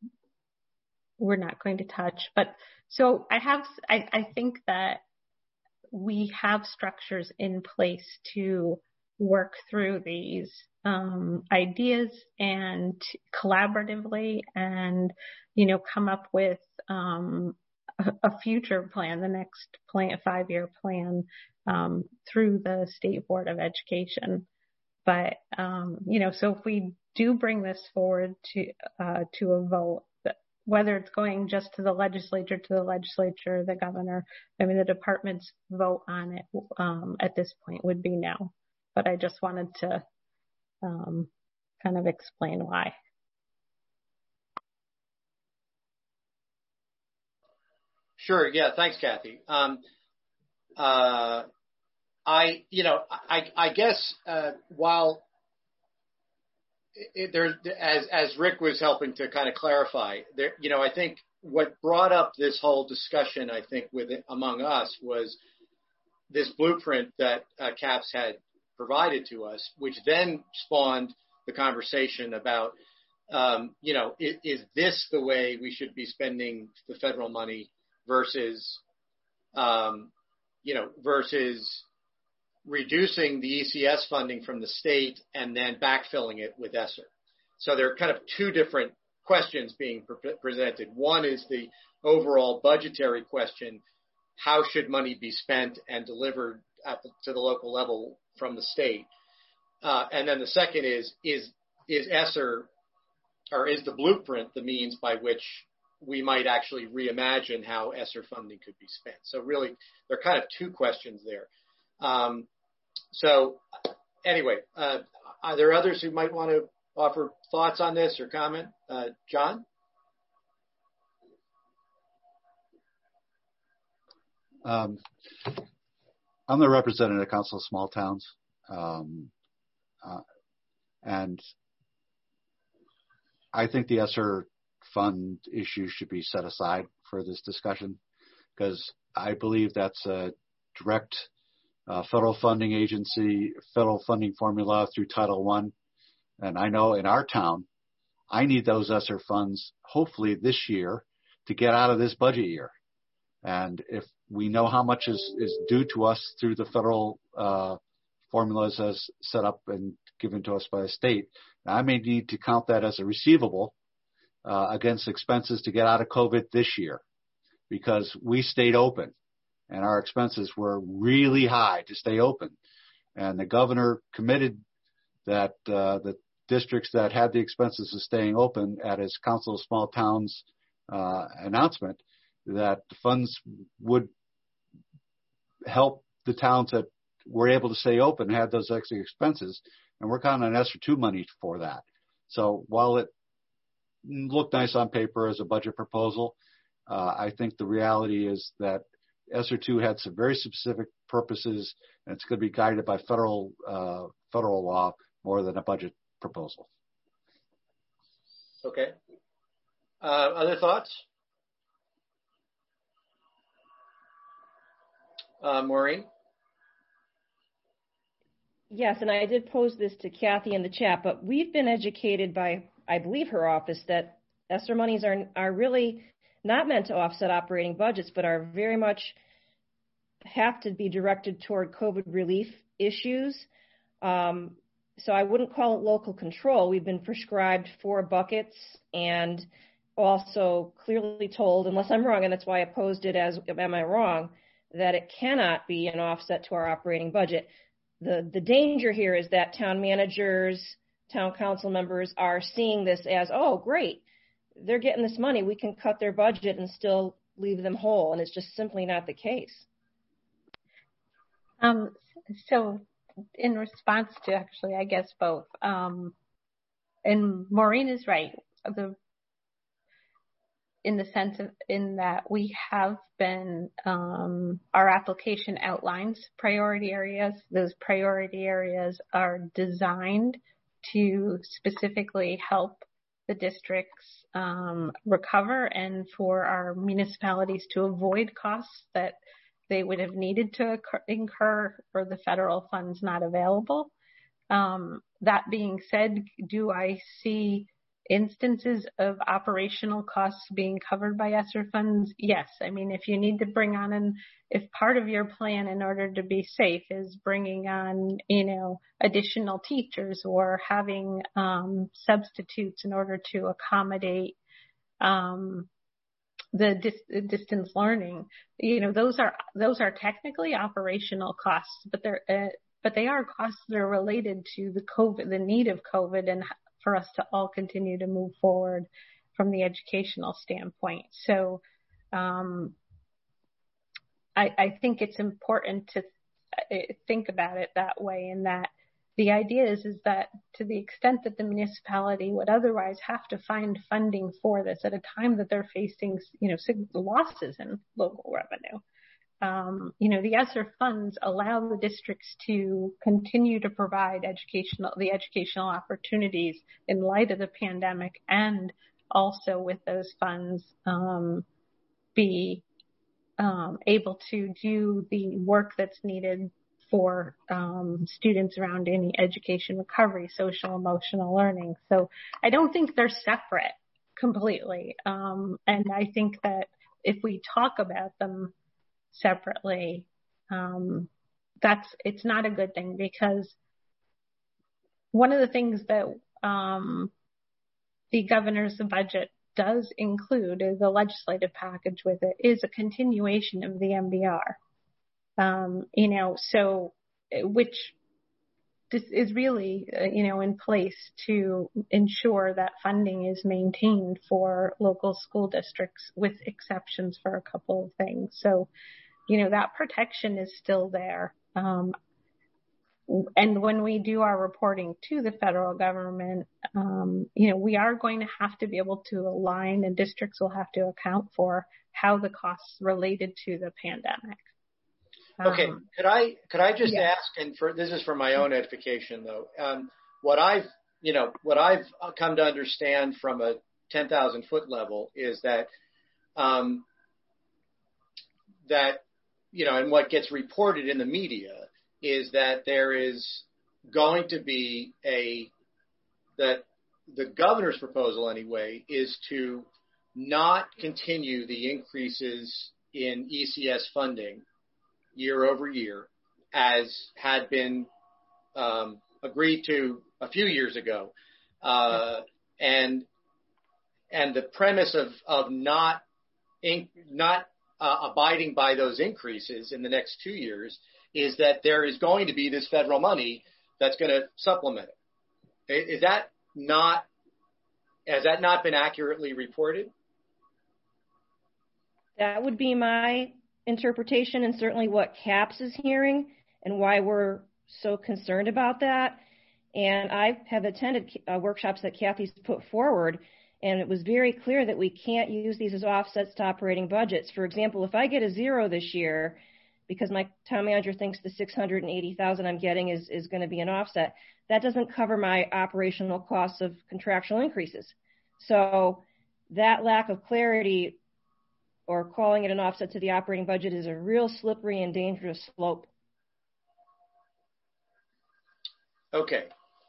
we're not going to touch. But so I have, I, I think that we have structures in place to work through these um, ideas and collaboratively and, you know, come up with um, a, a future plan, the next plan, a five-year plan um, through the State Board of Education. But, um, you know, so if we do bring this forward to uh, to a vote, whether it's going just to the legislature, to the legislature, the governor, I mean, the department's vote on it um, at this point would be no. But I just wanted to um, kind of explain why. Sure. Yeah. Thanks, Kathy. Um, uh, I, you know, I, I guess uh, while it, there, as as Rick was helping to kind of clarify, there, you know, I think what brought up this whole discussion, I think, with among us was this blueprint that uh, CAPS had provided to us, which then spawned the conversation about, um, you know, is, is this the way we should be spending the federal money versus, um, you know, versus reducing the E C S funding from the state and then backfilling it with ESSER. So there are kind of two different questions being pre- presented. One is the overall budgetary question: how should money be spent and delivered at the, to the local level from the state? Uh, and then the second is is is ESSER, or is the blueprint the means by which we might actually reimagine how ESSER funding could be spent? So really, there are kind of two questions there. Um, so anyway, uh, are there others who might want to offer thoughts on this or comment? Uh, John? Um, I'm the representative of Council of Small Towns, um, uh, and I think the ESSER fund issue should be set aside for this discussion, because I believe that's a direct uh, federal funding agency, federal funding formula through Title One. And I know in our town, I need those ESSER funds hopefully this year to get out of this budget year. And if we know how much is, is due to us through the federal uh, formulas as set up and given to us by the state, I may need to count that as a receivable uh, against expenses to get out of COVID this year, because we stayed open and our expenses were really high to stay open. And the governor committed that uh, the districts that had the expenses of staying open at his Council of Small Towns uh, announcement, that the funds would help the towns that were able to stay open, had those extra expenses, and we're counting on ESSER two money for that. So while it looked nice on paper as a budget proposal, uh, I think the reality is that ESSER two had some very specific purposes, and it's going to be guided by federal uh, federal law more than a budget proposal. Okay. Uh, other thoughts? Uh, Maureen? Yes, and I did pose this to Kathy in the chat, but we've been educated by, I believe, her office that ESSER monies are are really not meant to offset operating budgets, but are very much have to be directed toward COVID relief issues. Um, so I wouldn't call it local control. We've been prescribed four buckets and also clearly told, unless I'm wrong, and that's why I posed it as, am I wrong, that it cannot be an offset to our operating budget. The the danger here is that town managers, town council members are seeing this as, oh, great, they're getting this money, we can cut their budget and still leave them whole, and it's just simply not the case. Um, so in response to actually, I guess both, um, and Maureen is right, the in the sense of in that we have been, um, our application outlines priority areas. Those priority areas are designed to specifically help the districts um, recover and for our municipalities to avoid costs that they would have needed to incur for the federal funds not available. Um, that being said, do I see instances of operational costs being covered by ESSER funds? Yes. I mean, if you need to bring on, an, if part of your plan in order to be safe is bringing on, you know, additional teachers or having um, substitutes in order to accommodate um, the dis- distance learning, you know, those are those are technically operational costs, but they're uh, but they are costs that are related to the COVID, the need of COVID, and for us to all continue to move forward from the educational standpoint. So um, I, I think it's important to think about it that way, in that the idea is, is that to the extent that the municipality would otherwise have to find funding for this at a time that they're facing, you know, losses in local revenue, Um, you know, the ESSER funds allow the districts to continue to provide educational, the educational opportunities in light of the pandemic, and also with those funds um, be um, able to do the work that's needed for um, students around any education recovery, social, emotional learning. So I don't think they're separate completely. Um, and I think that if we talk about them separately, um, that's, it's not a good thing, because one of the things that, um, the governor's budget does include, the legislative package with it, is a continuation of the M B R. Um, you know, so, which this is really, uh, you know, in place to ensure that funding is maintained for local school districts, with exceptions for a couple of things. So, you know, that protection is still there. Um, and when we do our reporting to the federal government, um, you know, we are going to have to be able to align, and districts will have to account for how the costs related to the pandemic. Okay, Um, could I could I just yeah. ask, and for this is for my own edification though, um, what I've you know what I've come to understand from a ten thousand foot level is that um, that you know, and what gets reported in the media is that there is going to be a that the governor's proposal anyway is to not continue the increases in E C S funding year over year, as had been um, agreed to a few years ago, uh, and and the premise of of not in, not uh, abiding by those increases in the next two years is that there is going to be this federal money that's going to supplement it. Is that not has that not been accurately reported? That would be my interpretation, and certainly what CAPS is hearing, and why we're so concerned about that. And I have attended uh, workshops that Kathy's put forward, and it was very clear that we can't use these as offsets to operating budgets. For example, if I get a zero this year because my town manager thinks the six hundred eighty thousand dollars I'm getting is, is going to be an offset, that doesn't cover my operational costs of contractual increases. So that lack of clarity, or calling it an offset to the operating budget, is a real slippery and dangerous slope. Okay.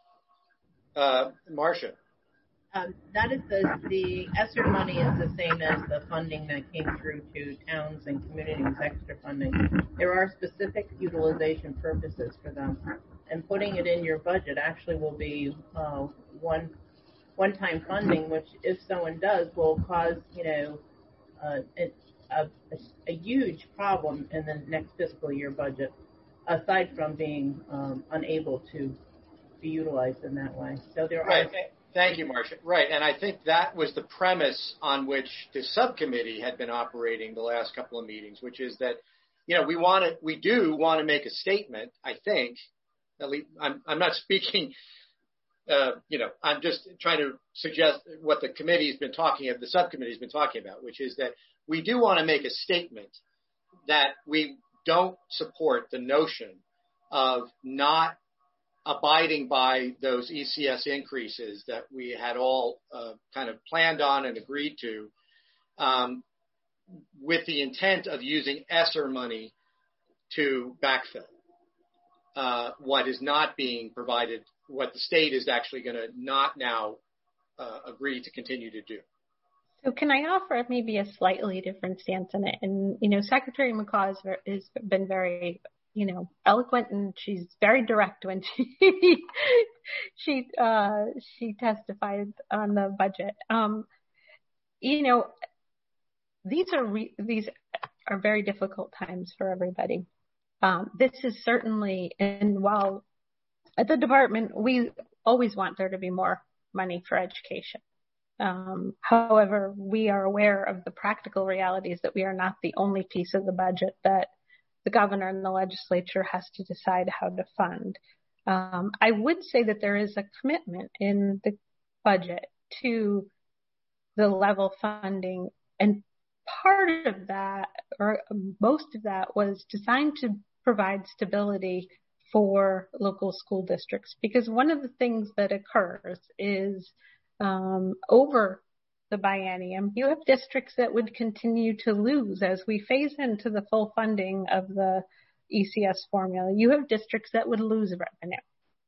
Uh, Marcia. Um, that is the, the ESSER money is the same as the funding that came through to towns and communities, extra funding. There are specific utilization purposes for them. And putting it in your budget actually will be uh, one, one-time funding, which if someone does will cause, you know, Uh, a, a, a huge problem in the next fiscal year budget, aside from being um, unable to be utilized in that way. So there right. are. Thank you, Marcia. Right, and I think that was the premise on which the subcommittee had been operating the last couple of meetings, which is that, you know, we want to, we do want to make a statement. I think, at least, I'm, I'm not speaking. Uh, you know, I'm just trying to suggest what the committee has been talking about, the subcommittee has been talking about, which is that we do want to make a statement that we don't support the notion of not abiding by those E C S increases that we had all uh, kind of planned on and agreed to, um, with the intent of using ESSER money to backfill uh, what is not being provided, what the state is actually going to not now uh, agree to continue to do. So can I offer maybe a slightly different stance on it? And, you know, Secretary McCaw has, has been very, you know, eloquent, and she's very direct when she she uh, she testified on the budget. Um, you know, these are re- these are very difficult times for everybody. Um, this is certainly, and while at the department we always want there to be more money for education. Um, however, we are aware of the practical realities that we are not the only piece of the budget that the governor and the legislature has to decide how to fund. Um, I would say that there is a commitment in the budget to the level funding, and part of that, or most of that, was designed to provide stability for local school districts. Because one of the things that occurs is um, over the biennium, you have districts that would continue to lose as we phase into the full funding of the E C S formula. You have districts that would lose revenue.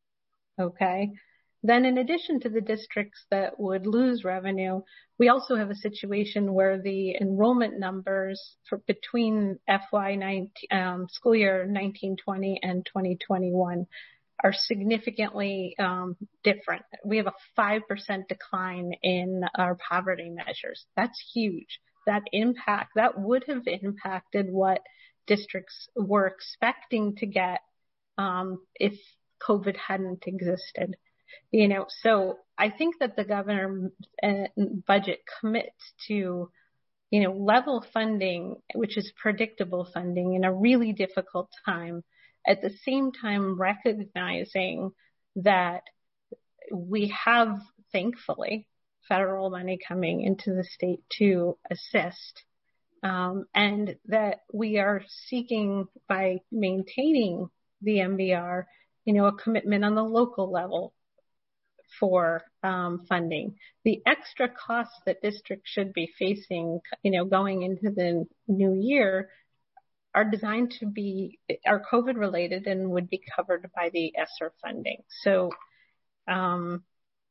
Okay. Then in addition to the districts that would lose revenue, we also have a situation where the enrollment numbers for between F Y nineteen, um, school year nineteen twenty and twenty twenty-one are significantly um, different. We have a five percent decline in our poverty measures. That's huge. That impact, that would have impacted what districts were expecting to get um, if COVID hadn't existed. You know, so I think that the governor uh, budget commits to, you know, level funding, which is predictable funding in a really difficult time, at the same time recognizing that we have, thankfully, federal money coming into the state to assist, um, and that we are seeking, by maintaining the M B R, you know, a commitment on the local level for um, funding. The extra costs that districts should be facing, you know, going into the new year are designed to be, are COVID related and would be covered by the ESSER funding. So um,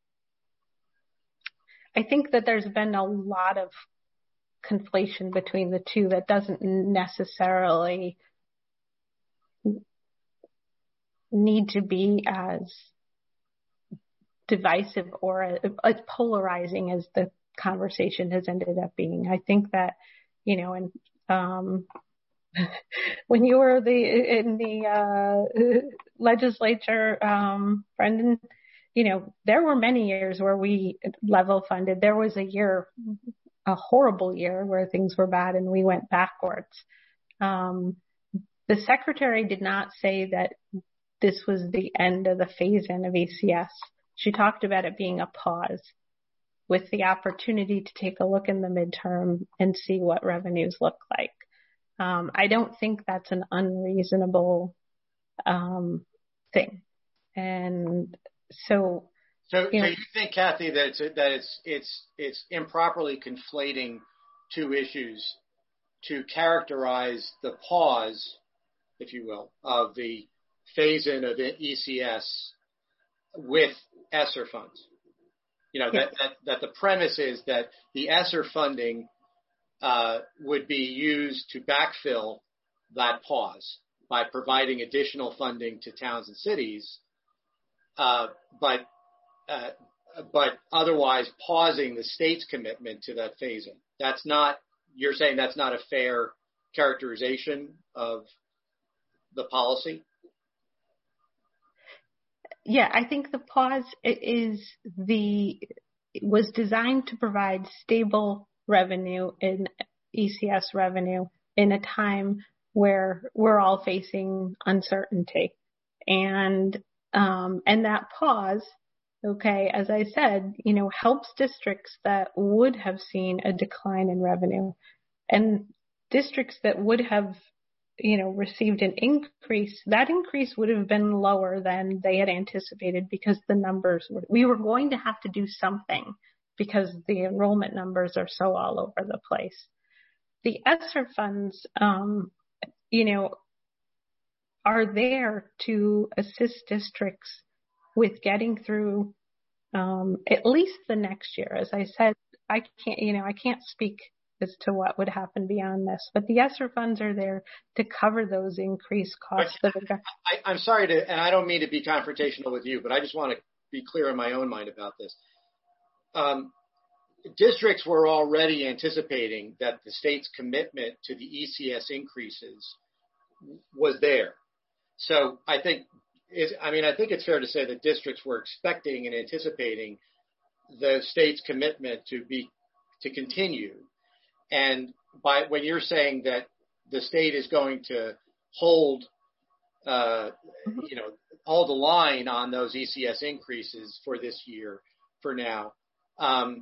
I think that there's been a lot of conflation between the two that doesn't necessarily need to be as divisive or as polarizing as the conversation has ended up being. I think that, you know, and um, when you were the in the uh, legislature, um, Brendan, you know, there were many years where we level funded. There was a year, a horrible year, where things were bad and we went backwards. Um, the secretary did not say that this was the end of the phase-in of E C S. She talked about it being a pause with the opportunity to take a look in the midterm and see what revenues look like. Um, I don't think that's an unreasonable um, thing. And so, so, you know, so you think, Kathy, that it's that it's it's it's improperly conflating two issues to characterize the pause, if you will, of the phase-in of E C S with ESSER funds. You know, that, that, that the premise is that the ESSER funding uh, would be used to backfill that pause by providing additional funding to towns and cities, uh, but uh, but otherwise pausing the state's commitment to that phase-in. That's not, you're saying that's not a fair characterization of the policy? Yeah, I think the pause is the was designed to provide stable revenue in E C S revenue in a time where we're all facing uncertainty, and um, and that pause, okay, as I said, you know, helps districts that would have seen a decline in revenue, and districts that would have, you know, received an increase, that increase would have been lower than they had anticipated because the numbers were, we were going to have to do something because the enrollment numbers are so all over the place. The ESSER funds, um, you know, are there to assist districts with getting through um, at least the next year. As I said, I can't, you know, I can't speak as to what would happen beyond this, but the ESSER funds are there to cover those increased costs. But that are. I, I'm sorry to, and I don't mean to be confrontational with you, but I just want to be clear in my own mind about this. Um, districts were already anticipating that the state's commitment to the E C S increases was there. So I think, is, I mean, I think it's fair to say that districts were expecting and anticipating the state's commitment to be, to continue. And by when you're saying that the state is going to hold, uh, you know, hold the line on those E C S increases for this year, for now, um,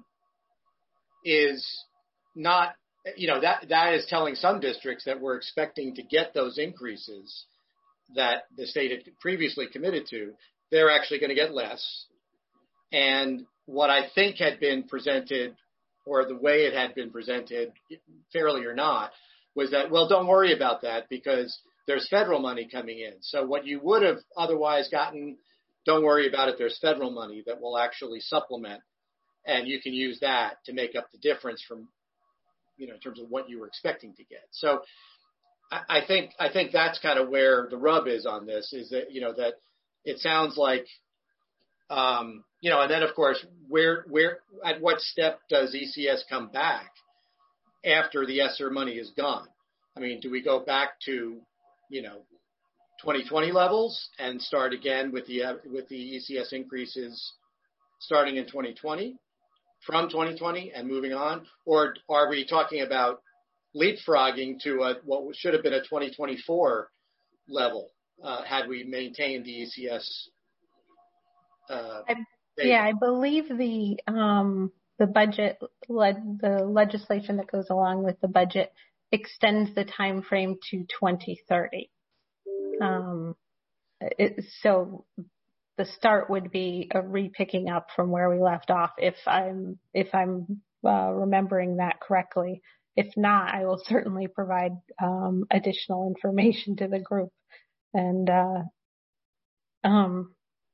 is not, you know, that that is telling some districts that we're expecting to get those increases that the state had previously committed to, they're actually going to get less. And what I think had been presented, or the way it had been presented, fairly or not, was that, well, don't worry about that because there's federal money coming in. So what you would have otherwise gotten, don't worry about it, there's federal money that will actually supplement, and you can use that to make up the difference from, you know, in terms of what you were expecting to get. So I, I think I think that's kind of where the rub is on this, is that, you know, that it sounds like, um, you know, and then of course, where, where, at what step does E C S come back after the ESSER money is gone? I mean, do we go back to, you know, twenty twenty levels and start again with the, uh, with the E C S increases starting in twenty twenty from twenty twenty and moving on? Or are we talking about leapfrogging to a, what should have been a twenty twenty-four level uh, had we maintained the E C S? Uh, I, yeah, I believe the um, the budget, le- the legislation that goes along with the budget extends the time frame to twenty thirty. Um, it, so the start would be a re-picking up from where we left off, if I'm if I'm uh, remembering that correctly. If not, I will certainly provide um, additional information to the group. And uh, um,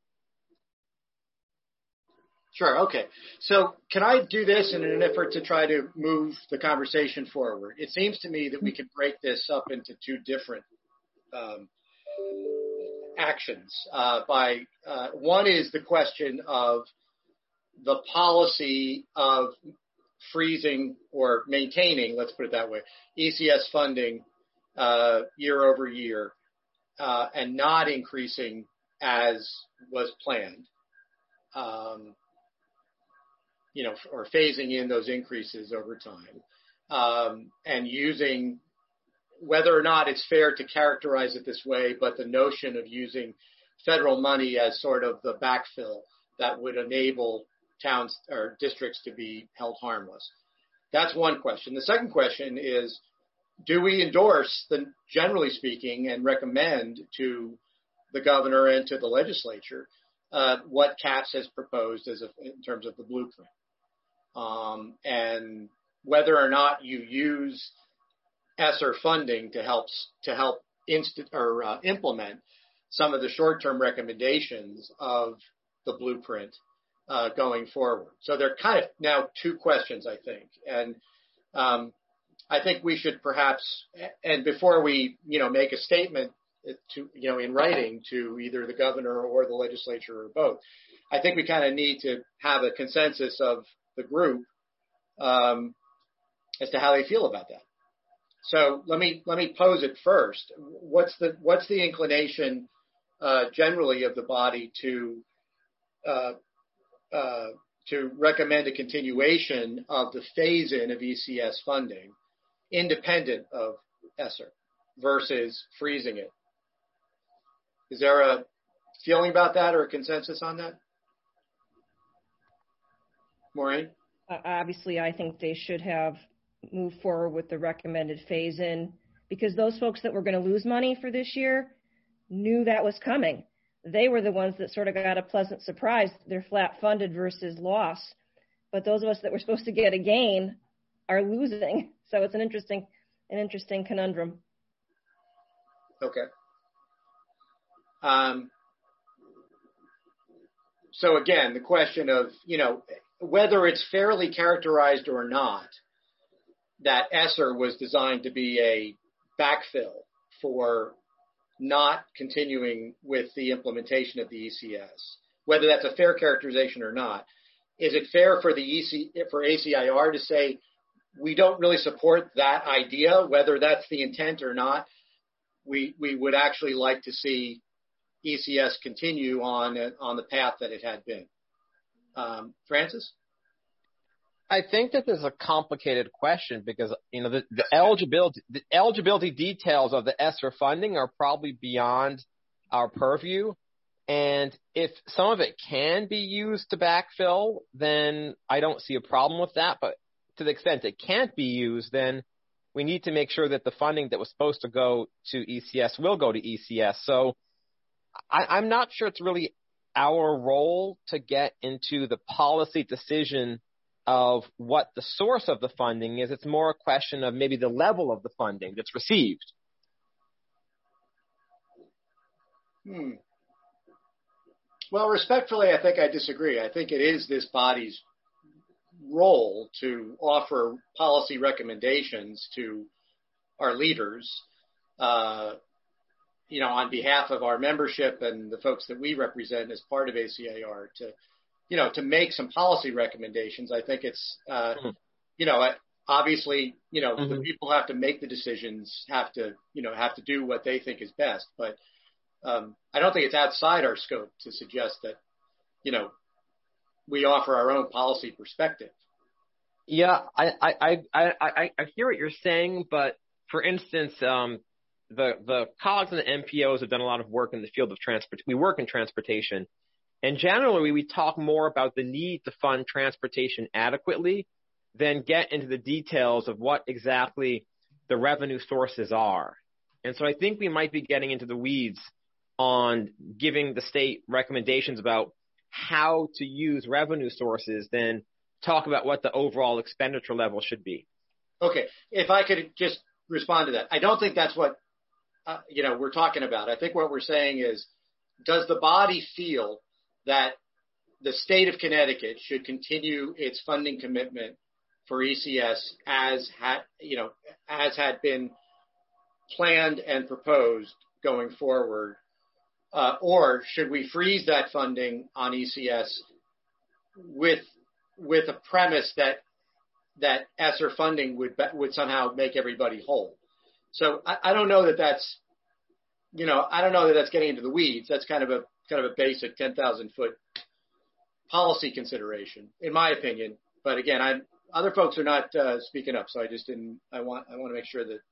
Sure. Okay. So can I do this in an effort to try to move the conversation forward? It seems to me that we could break this up into two different um, actions. Uh, by uh, one is the question of the policy of freezing or maintaining, let's put it that way, E C S funding uh, year over year uh, and not increasing as was planned. Um, you know, or phasing in those increases over time, um, and using, whether or not it's fair to characterize it this way, but the notion of using federal money as sort of the backfill that would enable towns or districts to be held harmless. That's one question. The second question is, do we endorse, the, generally speaking, and recommend to the governor and to the legislature uh, what CAPS has proposed as a, in terms of the blueprint? Um, and whether or not you use ESSER funding to help to help inst- or uh, implement some of the short-term recommendations of the blueprint uh, going forward. So they're kind of now two questions, I think, and um, I think we should perhaps, and before we, you know, make a statement to, you know, in writing to either the governor or the legislature or both, I think we kind of need to have a consensus of the group um, as to how they feel about that. So let me let me pose it first. What's the what's the inclination uh, generally of the body to uh, uh, to recommend a continuation of the phase-in of E C S funding, independent of ESSER, versus freezing it? Is there a feeling about that or a consensus on that? Maureen? Uh, obviously, I think they should have moved forward with the recommended phase-in, because those folks that were going to lose money for this year knew that was coming. They were the ones that sort of got a pleasant surprise. They're flat funded versus loss. But those of us that were supposed to get a gain are losing. So it's an interesting, an interesting conundrum. Okay. Um, so again, the question of, you know, whether it's fairly characterized or not, that ESSER was designed to be a backfill for not continuing with the implementation of the E C S, whether that's a fair characterization or not. Is it fair for the E C, for A C I R to say, we don't really support that idea, whether that's the intent or not? We, we would actually like to see E C S continue on, on the path that it had been. Um, Francis? I think that this is a complicated question because, you know, the, the eligibility the eligibility details of the ESSER funding are probably beyond our purview. And if some of it can be used to backfill, then I don't see a problem with that. But to the extent it can't be used, then we need to make sure that the funding that was supposed to go to E C S will go to E C S. So I, I'm not sure it's really our role to get into the policy decision of what the source of the funding is. It's more a question of maybe the level of the funding that's received. Hmm. Well, respectfully, I think I disagree. I think it is this body's role to offer policy recommendations to our leaders, uh, you know, on behalf of our membership and the folks that we represent as part of A C A R to, you know, to make some policy recommendations. I think it's, uh, mm-hmm. you know, obviously, you know, mm-hmm. the people who have to make the decisions have to, you know, have to do what they think is best. But um, I don't think it's outside our scope to suggest that, you know, we offer our own policy perspective. Yeah, I, I, I, I, I hear what you're saying, but for instance, um, the, the COGS and the M P Os have done a lot of work in the field of transport. We work in transportation, and generally we talk more about the need to fund transportation adequately than get into the details of what exactly the revenue sources are. And so I think we might be getting into the weeds on giving the state recommendations about how to use revenue sources than talk about what the overall expenditure level should be. Okay. If I could just respond to that. I don't think that's what, uh, you know, we're talking about. I think what we're saying is, does the body feel that the state of Connecticut should continue its funding commitment for E C S as had, you know, as had been planned and proposed going forward? Uh, or should we freeze that funding on E C S with with a premise that that ESSER funding would would somehow make everybody whole? So I, I don't know that that's, you know, I don't know that that's getting into the weeds. That's kind of a kind of a basic ten thousand foot policy consideration, in my opinion. But again, I'm other folks are not uh, speaking up, so I just didn't. I want I want to make sure that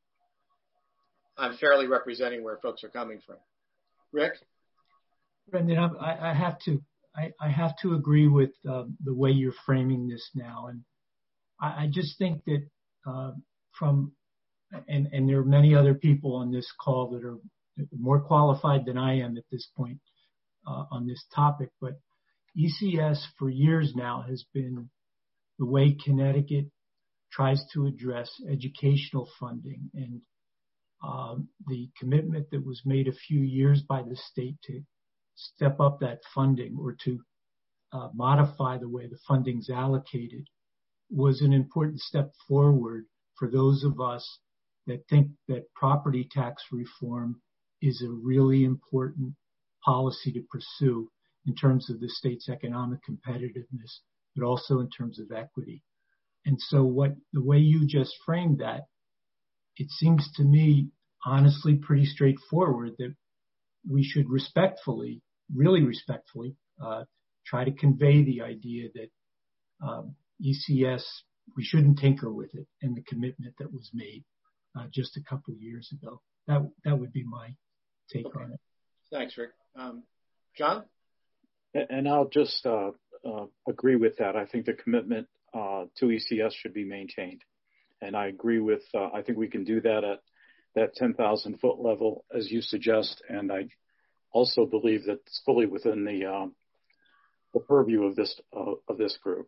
I'm fairly representing where folks are coming from. Rick? Brendan, I, I have to I, I have to agree with uh, the way you're framing this now, and I, I just think that uh, from and and there are many other people on this call that are more qualified than I am at this point uh, on this topic, but E C S for years now has been the way Connecticut tries to address educational funding, and um, the commitment that was made a few years by the state to step up that funding or to uh, modify the way the funding's allocated was an important step forward for those of us that think that property tax reform is a really important policy to pursue in terms of the state's economic competitiveness, but also in terms of equity. And so what the way you just framed that, it seems to me honestly pretty straightforward that we should respectfully, really respectfully, uh, try to convey the idea that um, E C S, we shouldn't tinker with it, and the commitment that was made uh, just a couple of years ago. That that would be my take okay. on it. Thanks, Rick. Um, John? And I'll just uh, uh, agree with that. I think the commitment uh, to E C S should be maintained. And I agree with, uh, I think we can do that at that ten thousand foot level, as you suggest. And I also believe that it's fully within the, um, the purview of this, uh, of this group.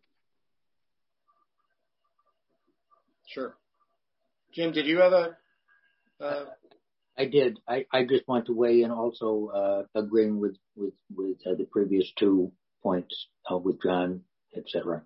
Sure. Jim, did you have a? Uh... I did. I, I just want to weigh in also, uh, agreeing with, with, with uh, the previous two points uh, with John, et cetera.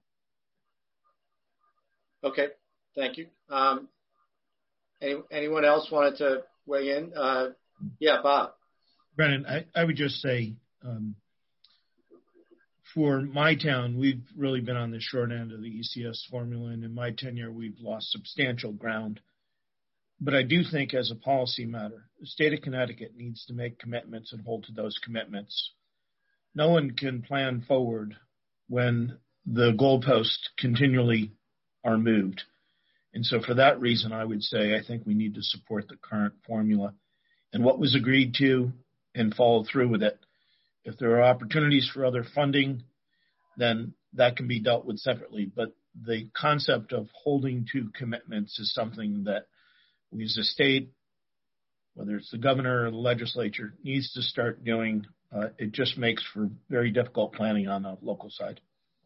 Okay. Thank you. Um, any, anyone else wanted to weigh in? Uh, yeah, Bob. Brennan, I, I would just say, um, for my town, we've really been on the short end of the E C S formula, and in my tenure, we've lost substantial ground. But I do think as a policy matter, the state of Connecticut needs to make commitments and hold to those commitments. No one can plan forward when the goalposts continually are moved. And so for that reason, I would say I think we need to support the current formula and what was agreed to and follow through with it. If there are opportunities for other funding, then that can be dealt with separately. But the concept of holding to commitments is something that we as a state, whether it's the governor or the legislature, needs to start doing. Uh, it just makes for very difficult planning on the local side.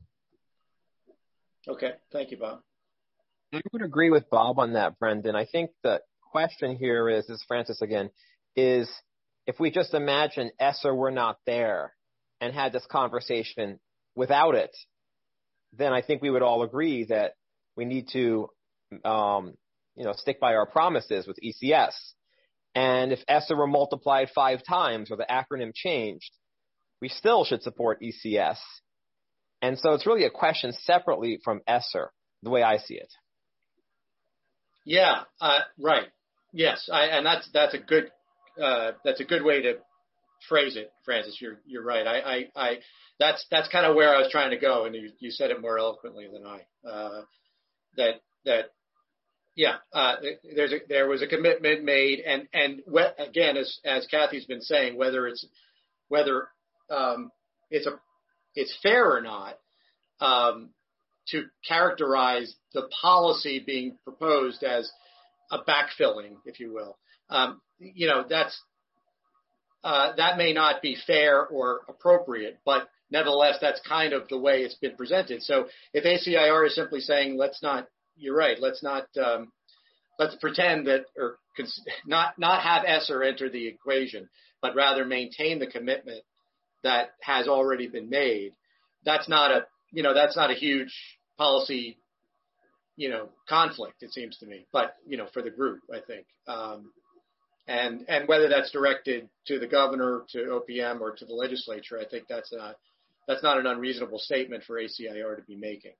Okay. Thank you, Bob. I would agree with Bob on that, Brendan. I think the question here is, this is Francis again, is if we just imagine ESSER were not there and had this conversation without it, then I think we would all agree that we need to um, you know, stick by our promises with E C S. And if ESSER were multiplied five times or the acronym changed, we still should support E C S. And so it's really a question separately from ESSER, the way I see it. Yeah, uh, right. Yes, I, and that's that's a good uh, that's a good way to phrase it, Francis. You're you're right. I, I, I that's that's kind of where I was trying to go, and you, you said it more eloquently than I. Uh, that that yeah, uh, there's a, there was a commitment made, and and again, as as Kathy's been saying, whether it's whether um, it's a it's fair or not, um, to characterize the policy being proposed as a backfilling, if you will. Um, you know, that's uh, that may not be fair or appropriate, but nevertheless, that's kind of the way it's been presented. So if A C I R is simply saying, let's not, you're right, let's not, um, let's pretend that, or cons- not not have ESSER enter the equation, but rather maintain the commitment that has already been made. That's not a, you know, that's not a huge policy, you know, conflict, it seems to me, but, you know, for the group, I think. Um, and, and whether that's directed to the governor, to O P M, or to the legislature, I think that's a, that's not an unreasonable statement for A C I R to be making.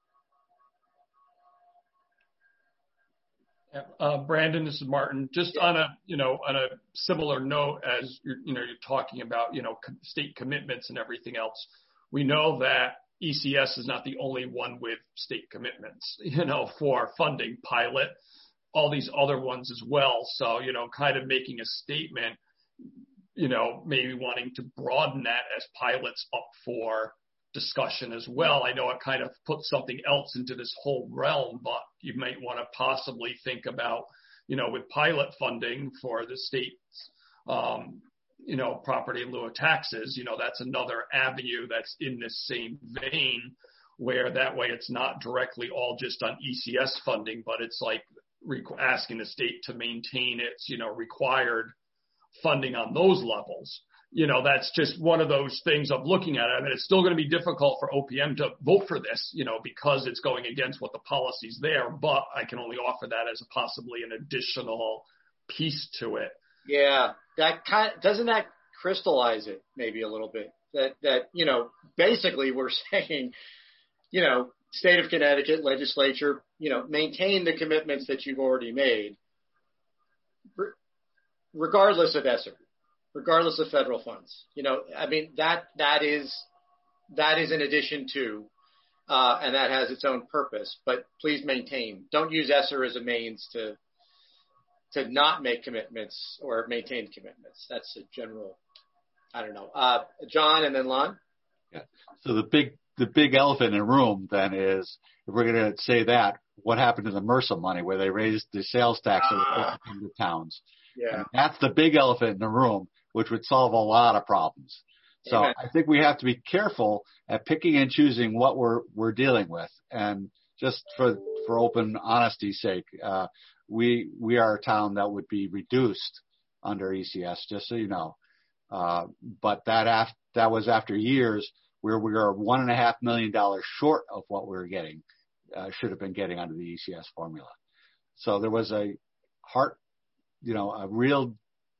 Uh, Brandon, this is Martin. Just on a, you know, on a similar note, as you're, you know, you're talking about, you know, state commitments and everything else. We know that E C S is not the only one with state commitments, you know, for funding, pilot, all these other ones as well. So, you know, kind of making a statement, you know, maybe wanting to broaden that as pilots up for discussion as well. I know it kind of puts something else into this whole realm, but you might want to possibly think about, you know, with pilot funding for the state's, um, you know, property in lieu of taxes, you know, that's another avenue that's in this same vein, where that way it's not directly all just on E C S funding, but it's like asking the state to maintain its, you know, required funding on those levels. You know, that's just one of those things of looking at it. I mean, it's still going to be difficult for O P M to vote for this, you know, because it's going against what the policy's there, but I can only offer that as a possibly an additional piece to it. Yeah, that kind of, doesn't that crystallize it maybe a little bit? That, that, you know, basically we're saying, you know, state of Connecticut legislature, you know, maintain the commitments that you've already made, regardless of ESSER, regardless of federal funds. You know, I mean, that, that is, that is in addition to, uh, and that has its own purpose, but please maintain. Don't use ESSER as a means to, to not make commitments or maintain commitments. That's a general, I don't know. Uh, John and then Lon. Yeah. So the big, the big elephant in the room then is, if we're going to say that, what happened to the MRSA money where they raised the sales tax uh, in the towns? Yeah. And that's the big elephant in the room, which would solve a lot of problems. So Amen. I think we have to be careful at picking and choosing what we're, we're dealing with. And just for, for open honesty's sake, uh, we, we are a town that would be reduced under E C S, just so you know. Uh, but that af- that was after years where we were one and a half million dollars short of what we were getting, uh, should have been getting under the E C S formula. So there was a heart, you know, a real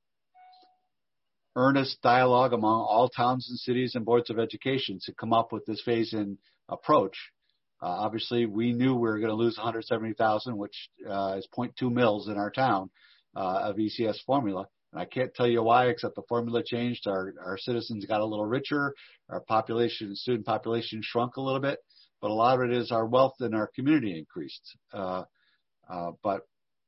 earnest dialogue among all towns and cities and boards of education to come up with this phase-in approach. Uh, obviously, we knew we were going to lose one hundred seventy thousand, which uh, is zero point two mils in our town uh, of E C S formula. And I can't tell you why, except the formula changed. Our, our citizens got a little richer. Our population, student population shrunk a little bit. But a lot of it is our wealth and our community increased. Uh, uh, but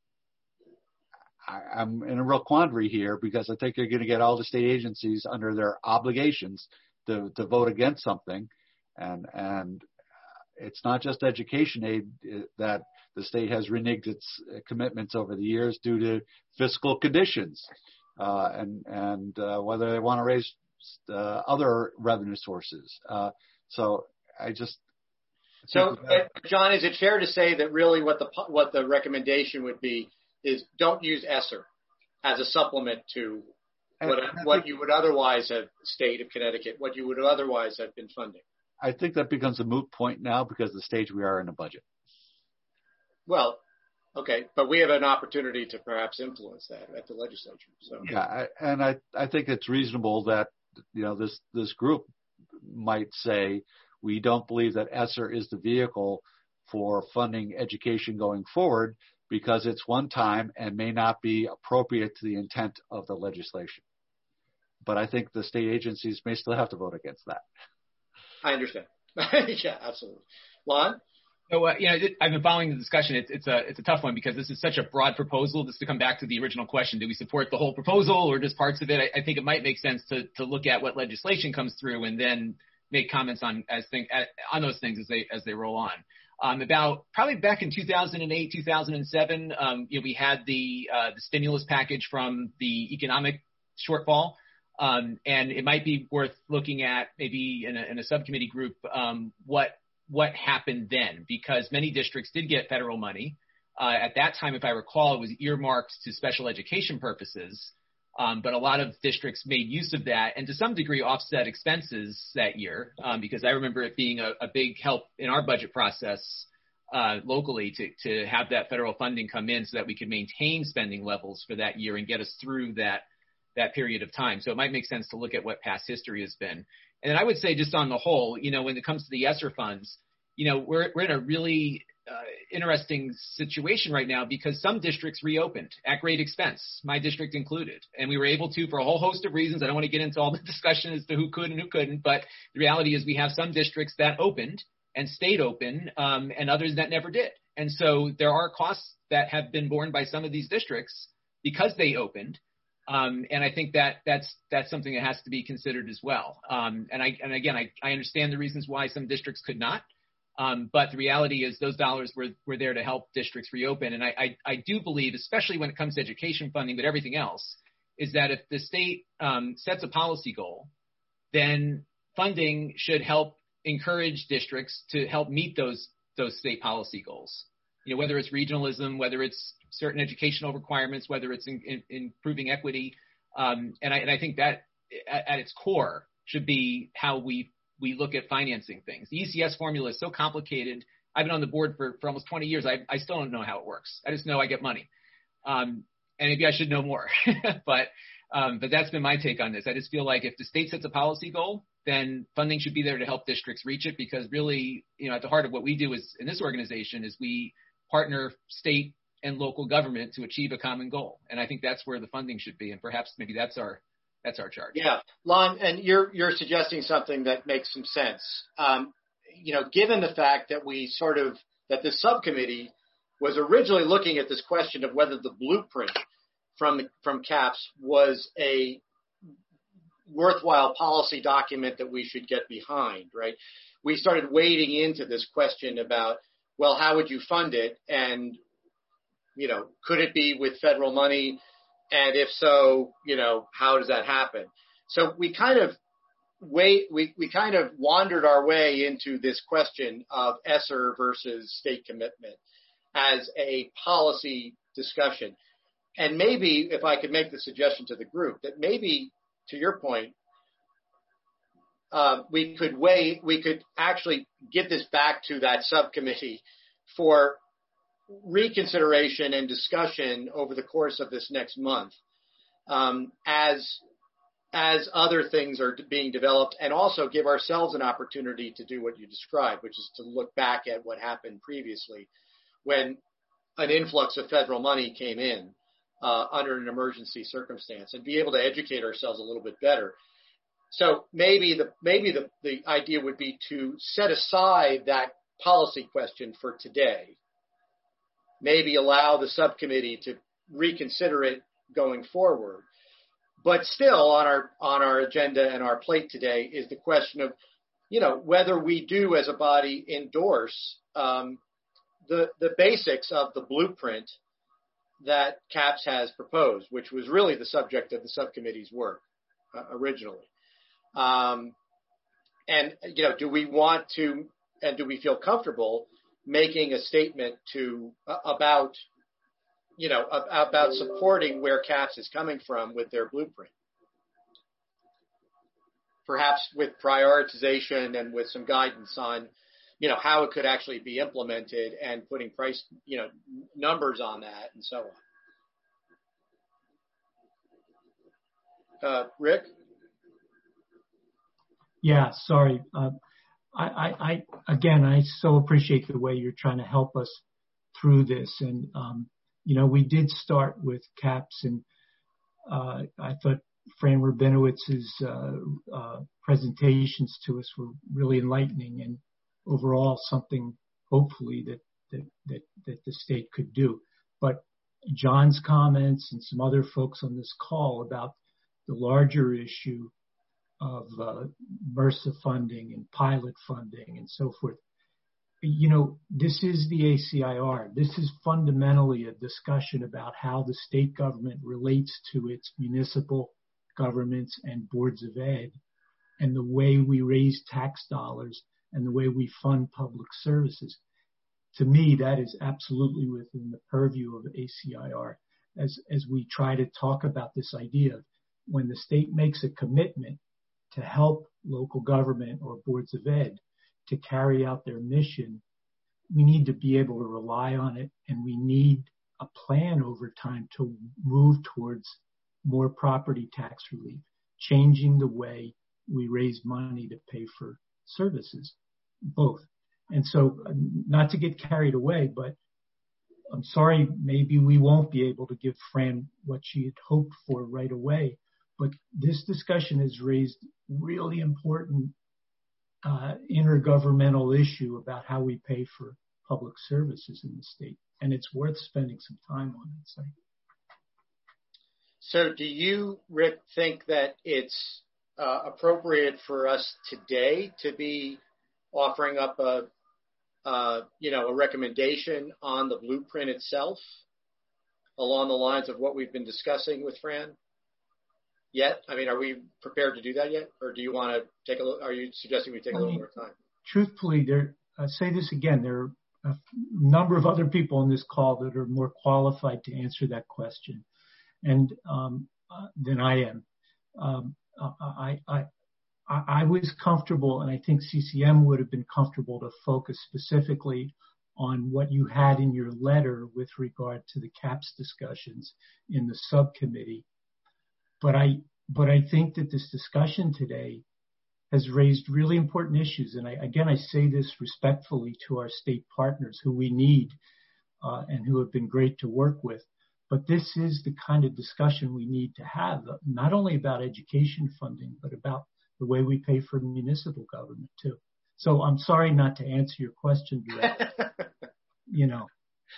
I, I'm in a real quandary here because I think you're going to get all the state agencies under their obligations to, to vote against something. And, and it's not just education aid that the state has reneged its commitments over the years due to fiscal conditions, uh, and, and uh, whether they want to raise uh, other revenue sources. Uh, so I just. So, uh, John, is it fair to say that really what the what the recommendation would be is don't use ESSER as a supplement to what, what you would otherwise have, state of Connecticut, what you would otherwise have been funding? I think that becomes a moot point now because of the stage we are in the budget. Well, Okay, but we have an opportunity to perhaps influence that at the legislature. So yeah, I, and I I think it's reasonable that you know this this group might say we don't believe that ESSER is the vehicle for funding education going forward because it's one time and may not be appropriate to the intent of the legislation. But I think the state agencies may still have to vote against that. I understand. Yeah, absolutely. Lon? So, uh, you know, I've been following the discussion. It's, it's a it's a tough one because this is such a broad proposal. Just to come back to the original question, do we support the whole proposal or just parts of it? I, I think it might make sense to to look at what legislation comes through and then make comments on as thing on those things as they as they roll on. Um, about probably back in two thousand eight, two thousand seven, um, you know, we had the uh, the stimulus package from the economic shortfall. Um, and it might be worth looking at maybe in a, in a subcommittee group um, what what happened then, because many districts did get federal money. Uh, at that time, if I recall, it was earmarked to special education purposes, um, but a lot of districts made use of that and to some degree offset expenses that year, um, because I remember it being a, a big help in our budget process uh, locally to, to have that federal funding come in so that we could maintain spending levels for that year and get us through that that period of time. So it might make sense to look at what past history has been. And then I would say just on the whole, you know, when it comes to the ESSER funds, you know, we're, we're in a really uh, interesting situation right now because some districts reopened at great expense, my district included. And we were able to for a whole host of reasons. I don't want to get into all the discussion as to who could and who couldn't, but the reality is we have some districts that opened and stayed open um, and others that never did. And so there are costs that have been borne by some of these districts because they opened. Um, and I think that that's that's something that has to be considered as well. Um, and I and again, I, I understand the reasons why some districts could not, um, but the reality is those dollars were were there to help districts reopen. And I, I I do believe, especially when it comes to education funding, but everything else, is that if the state um, sets a policy goal, then funding should help encourage districts to help meet those those state policy goals. You know, whether it's regionalism, whether it's certain educational requirements, whether it's in, in, improving equity. Um, and, I, and I think that at, at its core should be how we, we look at financing things. The E C S formula is so complicated. I've been on the board for, for almost twenty years. I, I still don't know how it works. I just know I get money. Um, and maybe I should know more, but, um, but that's been my take on this. I just feel like if the state sets a policy goal, then funding should be there to help districts reach it, because really, you know, at the heart of what we do is in this organization is we partner state and local government to achieve a common goal. And I think that's where the funding should be. And perhaps maybe that's our, that's our charge. Yeah. Lon, and you're, you're suggesting something that makes some sense. Um, you know, given the fact that we sort of, that the subcommittee was originally looking at this question of whether the blueprint from, from CAPS was a worthwhile policy document that we should get behind, right? We started wading into this question about, well, how would you fund it? And, you know, could it be with federal money? And if so, you know, how does that happen? So we kind of wait, we, we kind of wandered our way into this question of ESSER versus state commitment as a policy discussion. And maybe if I could make the suggestion to the group that maybe, to your point, uh, we could weigh, we could actually get this back to that subcommittee for reconsideration and discussion over the course of this next month, um, as as other things are being developed, and also give ourselves an opportunity to do what you described, which is to look back at what happened previously when an influx of federal money came in uh, under an emergency circumstance, and be able to educate ourselves a little bit better. So maybe the maybe the, the idea would be to set aside that policy question for today. Maybe allow the subcommittee to reconsider it going forward. But still on our on our agenda and our plate today is the question of, you know, whether we do as a body endorse um, the the basics of the blueprint that CAPS has proposed, which was really the subject of the subcommittee's work uh, originally. Um, and, you know, do we want to, and do we feel comfortable making a statement to uh, about, you know, uh, about supporting where CAPS is coming from with their blueprint? Perhaps with prioritization and with some guidance on you know, how it could actually be implemented and putting price, you know, numbers on that and so on. Uh, Rick? Yeah, sorry. Uh, I, I, I, again, I so appreciate the way you're trying to help us through this. And, um, you know, we did start with CAPS, and uh, I thought Fran Rabinowitz's uh, uh, presentations to us were really enlightening and overall something, hopefully, that, that, that, that the state could do. But John's comments and some other folks on this call about the larger issue of uh, MRSA funding and pilot funding and so forth. You know, this is the A C I R. This is fundamentally a discussion about how the state government relates to its municipal governments and boards of ed, and the way we raise tax dollars and the way we fund public services. To me, that is absolutely within the purview of A C I R. As, as we try to talk about this idea, when the state makes a commitment to help local government or boards of ed to carry out their mission, we need to be able to rely on it, and we need a plan over time to move towards more property tax relief, changing the way we raise money to pay for services, both. And so, not to get carried away, but I'm sorry, maybe we won't be able to give Fran what she had hoped for right away. But this discussion has raised really important uh, intergovernmental issue about how we pay for public services in the state. And it's worth spending some time on it. So, so do you, Rick, think that it's uh, appropriate for us today to be offering up a, uh, you know, a recommendation on the blueprint itself along the lines of what we've been discussing with Fran? Yet? I mean, are we prepared to do that yet? Or do you want to take a look? Are you suggesting we take a little more time? Truthfully, there, I say this again, there are a number of other people on this call that are more qualified to answer that question and um, uh, than I am. Um, I, I, I, I was comfortable, and I think C C M would have been comfortable to focus specifically on what you had in your letter with regard to the CAPS discussions in the subcommittee. But I, but I think that this discussion today has raised really important issues. And I, again, I say this respectfully to our state partners who we need uh, and who have been great to work with. But this is the kind of discussion we need to have, not only about education funding, but about the way we pay for municipal government too. So I'm sorry not to answer your question directly, you know.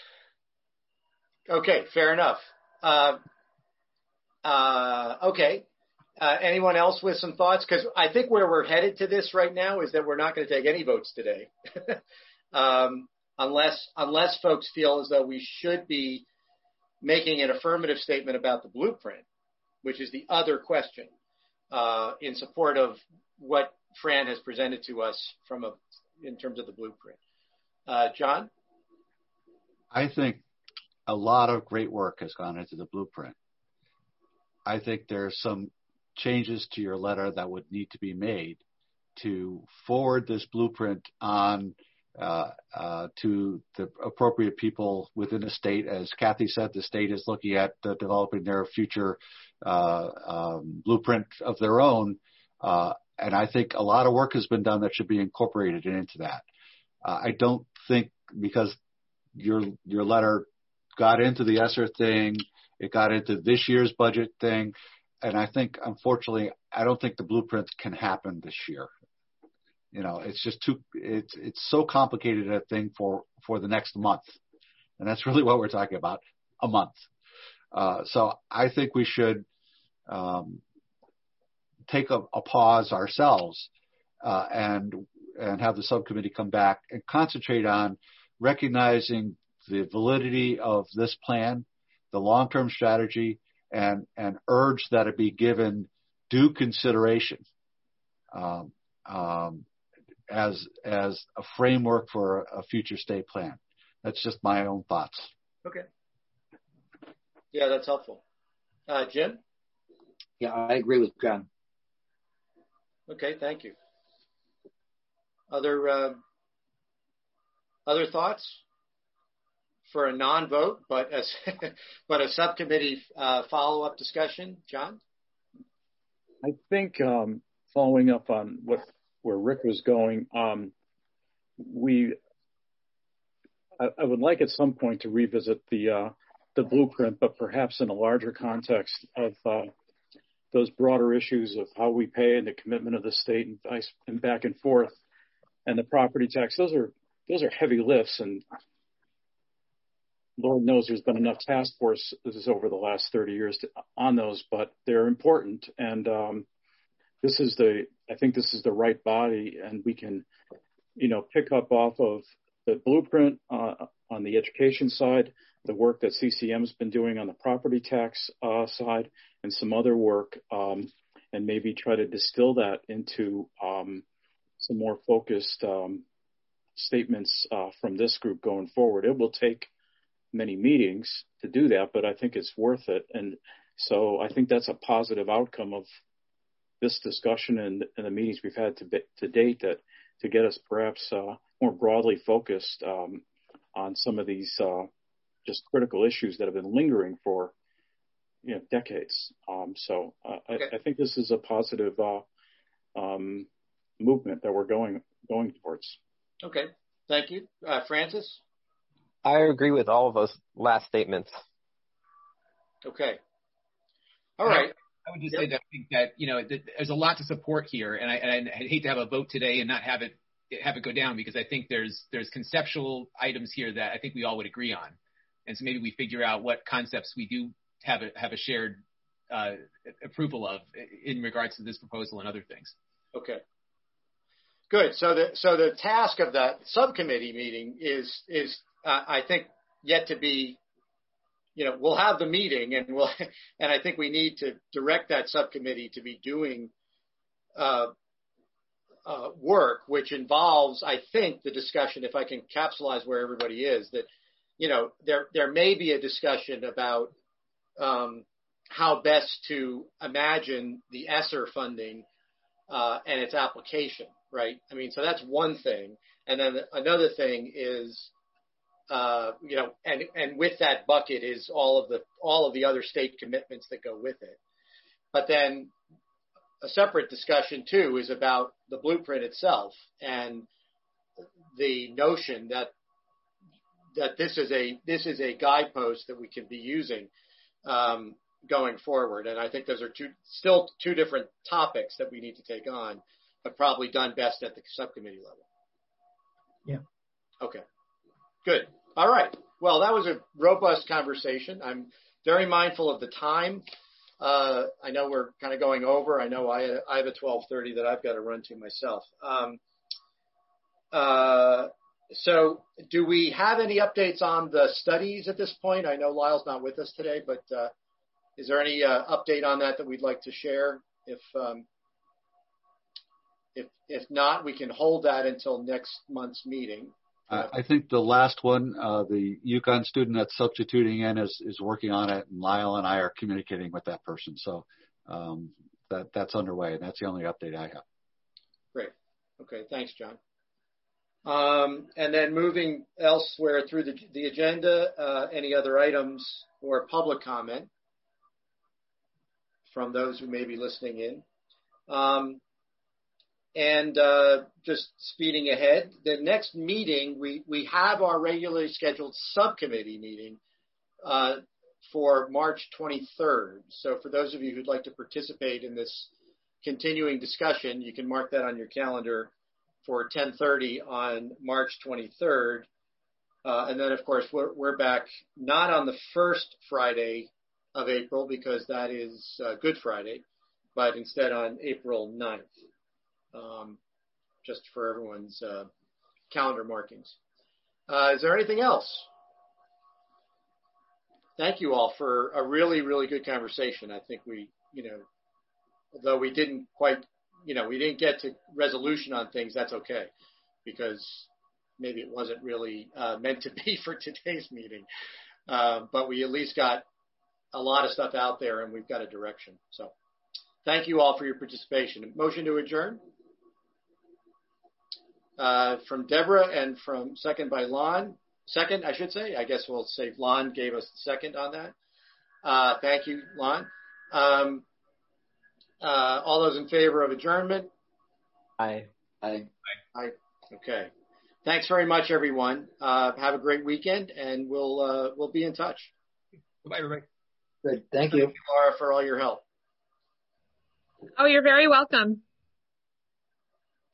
Okay, fair enough. Uh, Uh, okay. Uh, anyone else with some thoughts? Because I think where we're headed to this right now is that we're not going to take any votes today, um, unless unless folks feel as though we should be making an affirmative statement about the blueprint, which is the other question uh, in support of what Fran has presented to us from a in terms of the blueprint. Uh, John? I think a lot of great work has gone into the blueprint. I think there's some changes to your letter that would need to be made to forward this blueprint on uh, uh, to the appropriate people within the state. As Kathy said, the state is looking at uh, developing their future uh, um, blueprint of their own. Uh, and I think a lot of work has been done that should be incorporated into that. Uh, I don't think because your your letter got into the ESSER thing, it got into this year's budget thing, and I think, unfortunately, I don't think the blueprint can happen this year. You know, it's just too, it's it's so complicated a thing for, for the next month, and that's really what we're talking about, a month. Uh, so I think we should um, take a, a pause ourselves uh, and and have the subcommittee come back and concentrate on recognizing the validity of this plan, the long-term strategy, and, and urge that it be given due consideration um, um, as as a framework for a future state plan. That's just my own thoughts. Okay. Yeah, that's helpful. Uh, Jim? Yeah, I agree with John. Okay, thank you. Other uh, other thoughts for a non-vote, but as but a subcommittee uh, follow-up discussion? John? I think um, following up on what where Rick was going, um, we I, I would like at some point to revisit the uh, the blueprint, but perhaps in a larger context of uh, those broader issues of how we pay and the commitment of the state and, vice, and back and forth, and the property tax. Those are those are heavy lifts, and Lord knows there's been enough task forces over the last thirty years to, on those, but they're important. And um, this is the, I think this is the right body, and we can, you know, pick up off of the blueprint uh, on the education side, the work that C C M has been doing on the property tax uh, side, and some other work, um, and maybe try to distill that into um, some more focused um, statements uh, from this group going forward. It will take many meetings to do that, but I think it's worth it. And so I think that's a positive outcome of this discussion and, and the meetings we've had to, to date, that to get us perhaps uh, more broadly focused um, on some of these uh, just critical issues that have been lingering for you know decades. Um, so uh, okay. I, I think this is a positive uh, um, movement that we're going going towards. Okay, thank you, uh, Francis. I agree with all of those last statements. Okay. All right. I would just yep. say that I think that, you know, there's a lot to support here, and I, and I hate to have a vote today and not have it have it go down, because I think there's there's conceptual items here that I think we all would agree on, and so maybe we figure out what concepts we do have a have a shared uh, approval of in regards to this proposal and other things. Okay. Good. So the so the task of that subcommittee meeting is is uh, I think yet to be. You know, we'll have the meeting, and we'll, and I think we need to direct that subcommittee to be doing uh, uh, work, which involves, I think, the discussion. If I can capsulize where everybody is, that you know, there there may be a discussion about um, how best to imagine the ESSER funding uh, and its application, right? I mean, so that's one thing, and then another thing is. Uh, you know, and, and with that bucket is all of the all of the other state commitments that go with it. But then a separate discussion too is about the blueprint itself and the notion that that this is a this is a guidepost that we can be using um, going forward. And I think those are two still two different topics that we need to take on, but probably done best at the subcommittee level. Yeah. Okay. Good. All right. Well, that was a robust conversation. I'm very mindful of the time. Uh, I know we're kind of going over. I know I, I have a twelve thirty that I've got to run to myself. Um, uh, so do we have any updates on the studies at this point? I know Lyle's not with us today, but uh, is there any uh, update on that that we'd like to share? If, um, if, if not, we can hold that until next month's meeting. Uh, I think the last one, uh, the UConn student that's substituting in is, is working on it, and Lyle and I are communicating with that person. So um, that that's underway, and that's the only update I have. Great. Okay. Thanks, John. Um, and then moving elsewhere through the, the agenda, uh, any other items or public comment from those who may be listening in? Um, And uh, just speeding ahead, the next meeting, we, we have our regularly scheduled subcommittee meeting uh, for March twenty-third. So for those of you who'd like to participate in this continuing discussion, you can mark that on your calendar for ten thirty on March twenty-third. Uh, and then, of course, we're, we're back not on the first Friday of April, because that is uh, Good Friday, but instead on April ninth. Um, just for everyone's uh, calendar markings. Uh, is there anything else? Thank you all for a really, really good conversation. I think we, you know, although we didn't quite, you know, we didn't get to resolution on things, that's okay, because maybe it wasn't really uh, meant to be for today's meeting. Uh, but we at least got a lot of stuff out there, and we've got a direction. So thank you all for your participation. Motion to adjourn? uh, from Deborah and from second by Lon. Second, I should say. I guess we'll say Lon gave us the second on that. Uh, thank you, Lon. Um, uh, all those in favor of adjournment? Aye. Aye. Aye. Okay. Thanks very much, everyone. Uh, have a great weekend, and we'll uh, we'll be in touch. Goodbye, everybody. Good. Thank you. Thank you, Laura, for all your help. Oh, you're very welcome.